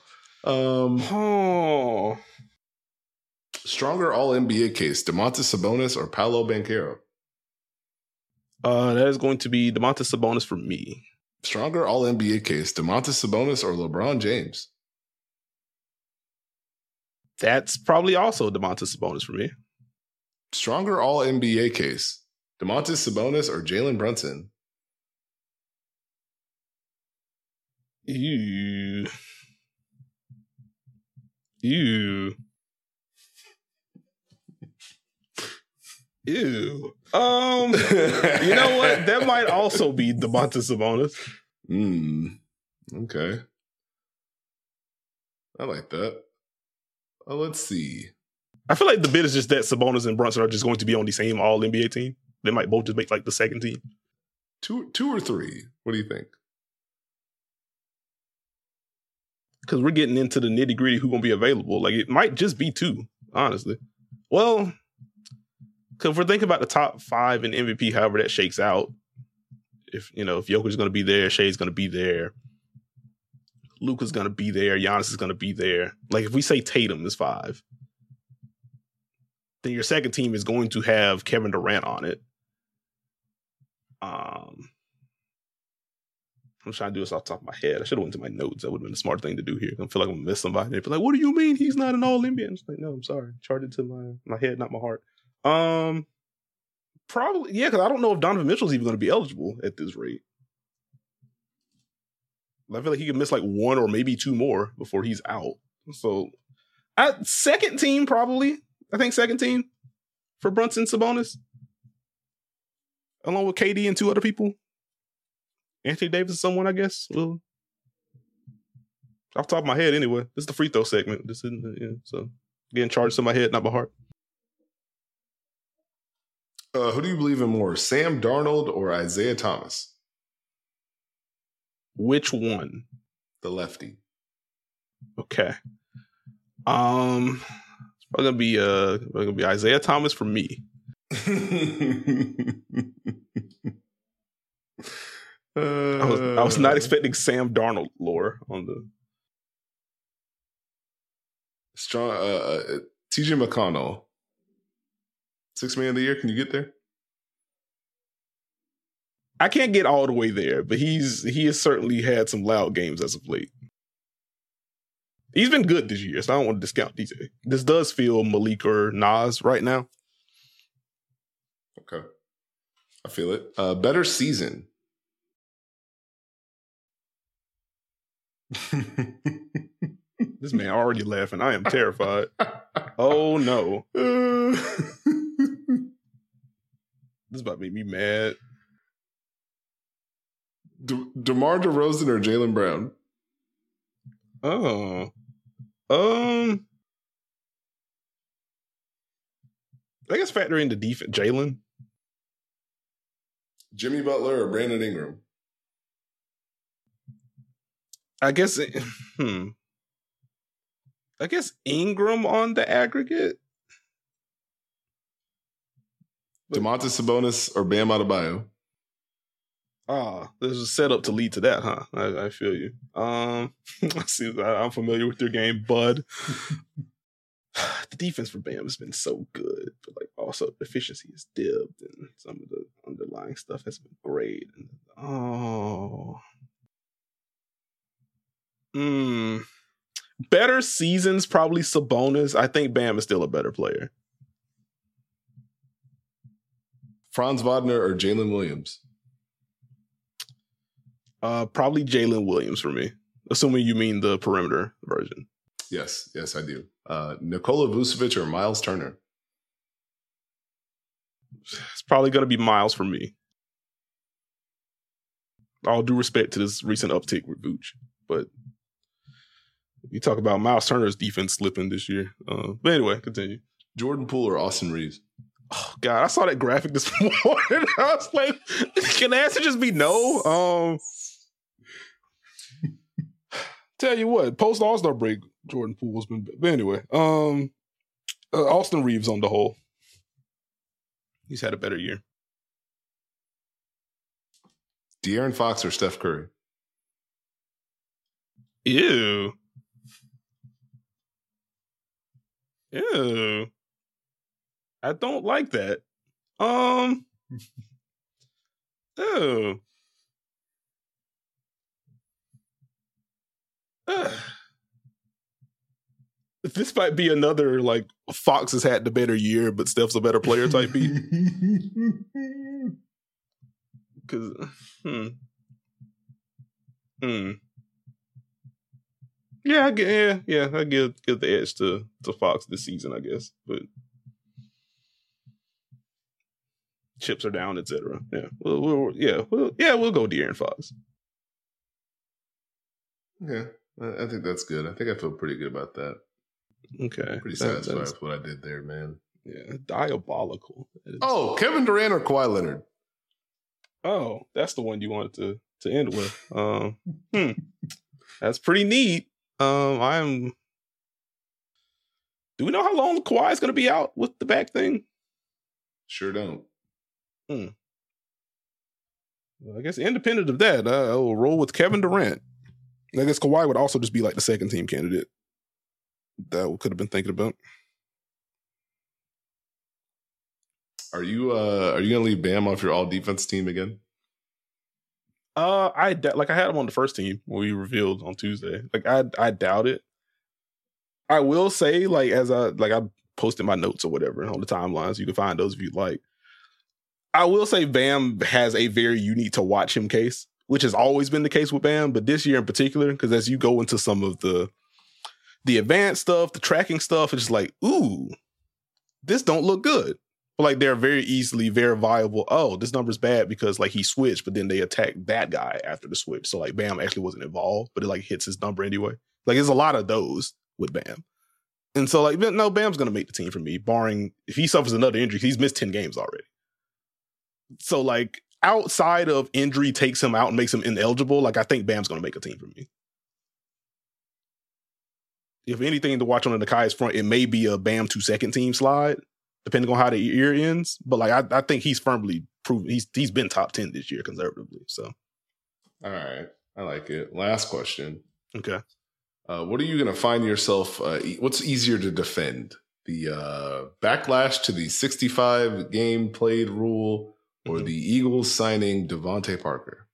Stronger All-NBA case, Domantas Sabonis or Paolo Banchero? That is going to be Domantas Sabonis for me. Stronger All-NBA case, Domantas Sabonis or LeBron James? That's probably also Domantas Sabonis for me. Stronger All-NBA case, Domantas Sabonis or Jalen Brunson? Ew. You know what? That might also be Domantas Sabonis. Okay. I like that. Let's see. I feel like the bit is just that Sabonis and Brunson are just going to be on the same All-NBA team. They might both just make like the second team. Two or three. What do you think? Because we're getting into the nitty gritty who's going to be available. Like it might just be 2, honestly. Well, because if we're thinking about the top 5 in MVP, however that shakes out, if Jokic is going to be there, Shea's going to be there, Luka's going to be there, Giannis is going to be there. Like if we say Tatum is 5, then your second team is going to have Kevin Durant on it. I'm trying to do this off the top of my head. I should have went to my notes. That would have been the smart thing to do here. I feel like I'm going to miss somebody. They'd be like, what do you mean he's not an All-NBA? I'm just like, no, I'm sorry. Charted to my head, not my heart. Probably, yeah, because I don't know if Donovan Mitchell's even going to be eligible at this rate. I feel like he could miss like 1 or maybe 2 more before he's out. So, second team probably. I think second team for Brunson, Sabonis. Along with KD and 2 other people. Anthony Davis is someone, I guess. Well, off the top of my head, anyway. This is the free throw segment. This isn't, so getting charged to my head, not my heart. Who do you believe in more, Sam Darnold or Isaiah Thomas? Which one? The lefty. Okay. It's probably gonna be Isaiah Thomas for me. I was not expecting Sam Darnold lore on the strong. TJ McConnell, $6 million a year. Can you get there? I can't get all the way there, but he has certainly had some loud games as of late. He's been good this year, so I don't want to discount DJ. This does feel Malik or Nas right now. Okay, I feel it. Better season. This man already laughing. I am terrified. Oh no. This about to make me mad. DeMar DeRozan or Jaylen Brown? I guess factor in the defense. Jalen. Jimmy Butler or Brandon Ingram? I guess Ingram on the aggregate. Domantas Sabonis or Bam Adebayo? There's a setup to lead to that, huh? I feel you. I'm familiar with your game, bud. The defense for Bam has been so good, but like also efficiency is dipped, and some of the underlying stuff has been great. Better seasons, probably Sabonis. I think Bam is still a better player. Franz Wagner or Jalen Williams? Probably Jalen Williams for me, assuming you mean the perimeter version. Yes, I do. Nikola Vucevic or Miles Turner? It's probably going to be Miles for me. All due respect to this recent uptick with Vooch, but you talk about Miles Turner's defense slipping this year. But anyway, continue. Jordan Poole or Austin Reeves? Oh God, I saw that graphic this morning. I was like, can the answer just be no? Tell you what, post All-Star break, Jordan Poole's been. But anyway, Austin Reeves on the whole, he's had a better year. De'Aaron Fox or Steph Curry? Ew. I don't like that. Ew. This might be another like Fox has had the better year, but Steph's a better player type beat. Because, yeah, I give the edge to Fox this season, I guess. But chips are down, etc. Yeah, we'll go De'Aaron Fox. Okay, I think that's good. I think I feel pretty good about that. Okay, pretty satisfied with what I did there, man. Yeah, diabolical. Oh, Kevin Durant or Kawhi Leonard? Oh, that's the one you wanted to end with. That's pretty neat. Do we know how long Kawhi is going to be out with the back thing? Sure don't. Well, I guess independent of that, I will roll with Kevin Durant. I guess Kawhi would also just be like the second team candidate that we could have been thinking about. Are you gonna leave Bam off your all defense team again? I had him on the first team when we revealed on Tuesday. Like I doubt it. I will say, like, as I posted my notes or whatever on the timelines, you can find those if you'd like. I will say Bam has a very unique to watch him case, which has always been the case with Bam, but this year in particular, because as you go into some of the advanced stuff, the tracking stuff, it's just like, ooh, this don't look good. But like they're very easily verifiable. Oh, this number's bad because like he switched, but then they attacked that guy after the switch. So like Bam actually wasn't involved, but it like hits his number anyway. Like there's a lot of those with Bam. And so like, no, Bam's going to make the team for me, barring if he suffers another injury. He's missed 10 games already. So like outside of injury takes him out and makes him ineligible, like I think Bam's going to make a team for me. If anything to watch on the Nakai's front, it may be a Bam to second team slide, depending on how the year ends. But like I think he's firmly proven he's been top 10 this year conservatively. So all right. I like it. Last question. Okay. What are you going to find yourself? What's easier to defend? The backlash to the 65 game played rule or the Eagles signing Devontae Parker?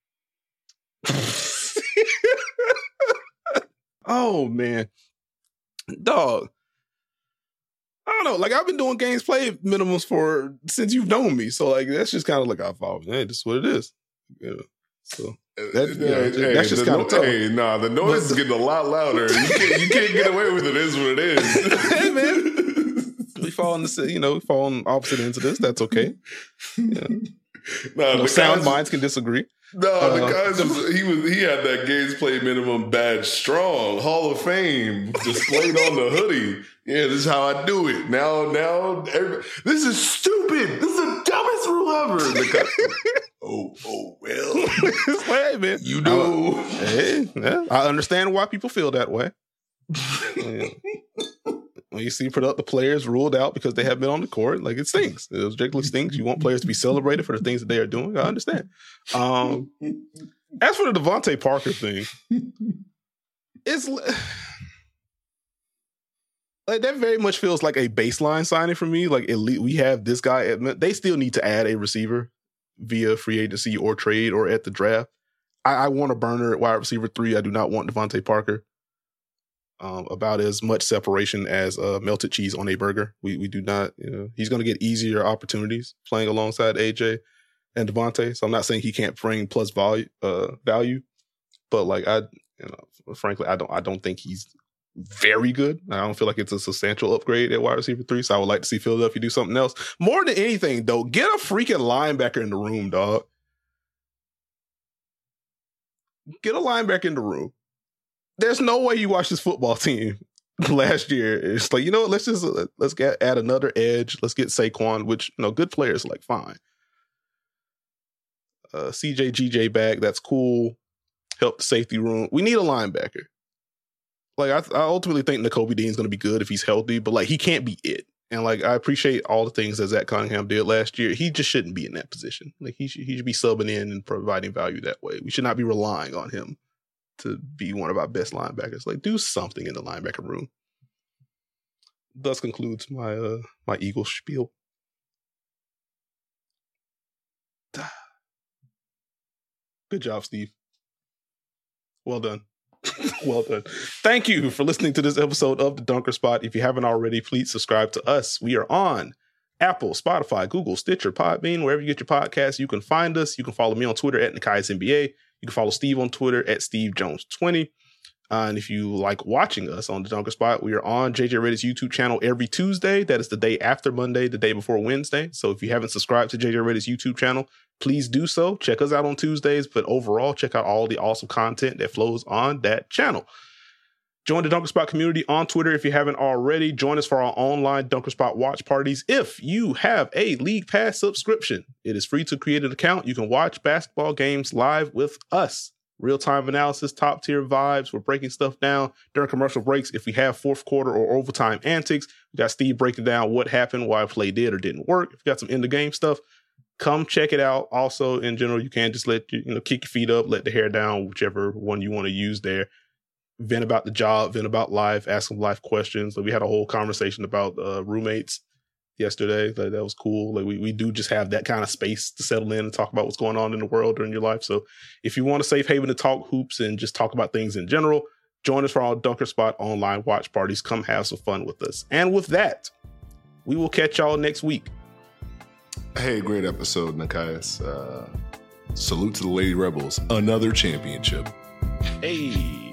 Oh, man. Dog. I don't know. Like, I've been doing games played minimums since you've known me. So, like, that's just kind of like I thought, hey, this is what it is. Yeah. So that's just kind of tough. Hey, the noise is getting a lot louder. You can't get away with it. It is what it is. Hey, man. We fall on opposite ends of this. That's okay. Yeah. Sound minds can disagree. No, the guys he had that games play minimum badge strong, Hall of Fame displayed on the hoodie. Yeah, this is how I do it. Now, this is stupid. This is the dumbest rule ever. Well. Hey, man. You know. I understand why people feel that way. Yeah. When you see the players ruled out because they have been on the court, like, it stings. It objectively stings. You want players to be celebrated for the things that they are doing. I understand. As for the Devontae Parker thing, it's like that very much feels like a baseline signing for me. Like, elite, we have this guy. They still need to add a receiver via free agency or trade or at the draft. I want a burner at wide receiver 3. I do not want Devontae Parker. About as much separation as melted cheese on a burger. We do not, he's going to get easier opportunities playing alongside AJ and Devontae. So I'm not saying he can't bring plus value, but like frankly, I don't think he's very good. I don't feel like it's a substantial upgrade at wide receiver 3. So I would like to see Philadelphia do something else. More than anything, though, get a freaking linebacker in the room, dog. Get a linebacker in the room. There's no way you watch this football team last year. It's like, let's add another edge. Let's get Saquon, which, good players, like, fine. CJ, GJ back. That's cool. Help the safety room. We need a linebacker. Like, I ultimately think Nakobe Dean's going to be good if he's healthy, but like, he can't be it. And like, I appreciate all the things that Zach Cunningham did last year. He just shouldn't be in that position. Like, he should be subbing in and providing value that way. We should not be relying on him to be one of our best linebackers. Like, do something in the linebacker room. Thus concludes my my Eagles spiel. Good job, Steve. Well done. Well done. Thank you for listening to this episode of The Dunker Spot. If you haven't already, please subscribe to us. We are on Apple, Spotify, Google, Stitcher, Podbean, wherever you get your podcasts. You can find us. You can follow me on Twitter at Nekias NBA. You can follow Steve on Twitter at SteveJones20. And if you like watching us on The Dunker Spot, we are on JJ Reddit's YouTube channel every Tuesday. That is the day after Monday, the day before Wednesday. So if you haven't subscribed to JJ Reddit's YouTube channel, please do so. Check us out on Tuesdays, but overall, check out all the awesome content that flows on that channel. Join the Dunker Spot community on Twitter if you haven't already. Join us for our online Dunker Spot watch parties. If you have a League Pass subscription, it is free to create an account. You can watch basketball games live with us. Real-time analysis, top-tier vibes. We're breaking stuff down during commercial breaks. If we have fourth quarter or overtime antics, we got Steve breaking down what happened, why a play did or didn't work. If you got some end-of-game stuff, come check it out. Also, in general, you can just kick your feet up, let the hair down, whichever one you want to use there. Vent about the job, vent about life, ask some life questions. So we had a whole conversation about roommates yesterday. That was cool. Like we do just have that kind of space to settle in and talk about what's going on in the world during your life. So if you want a safe haven to talk hoops and just talk about things in general, join us for our Dunker Spot online watch parties. Come have some fun with us. And with that, we will catch y'all next week. Hey, great episode, Nekias. Salute to the Lady Rebels. Another championship. Hey.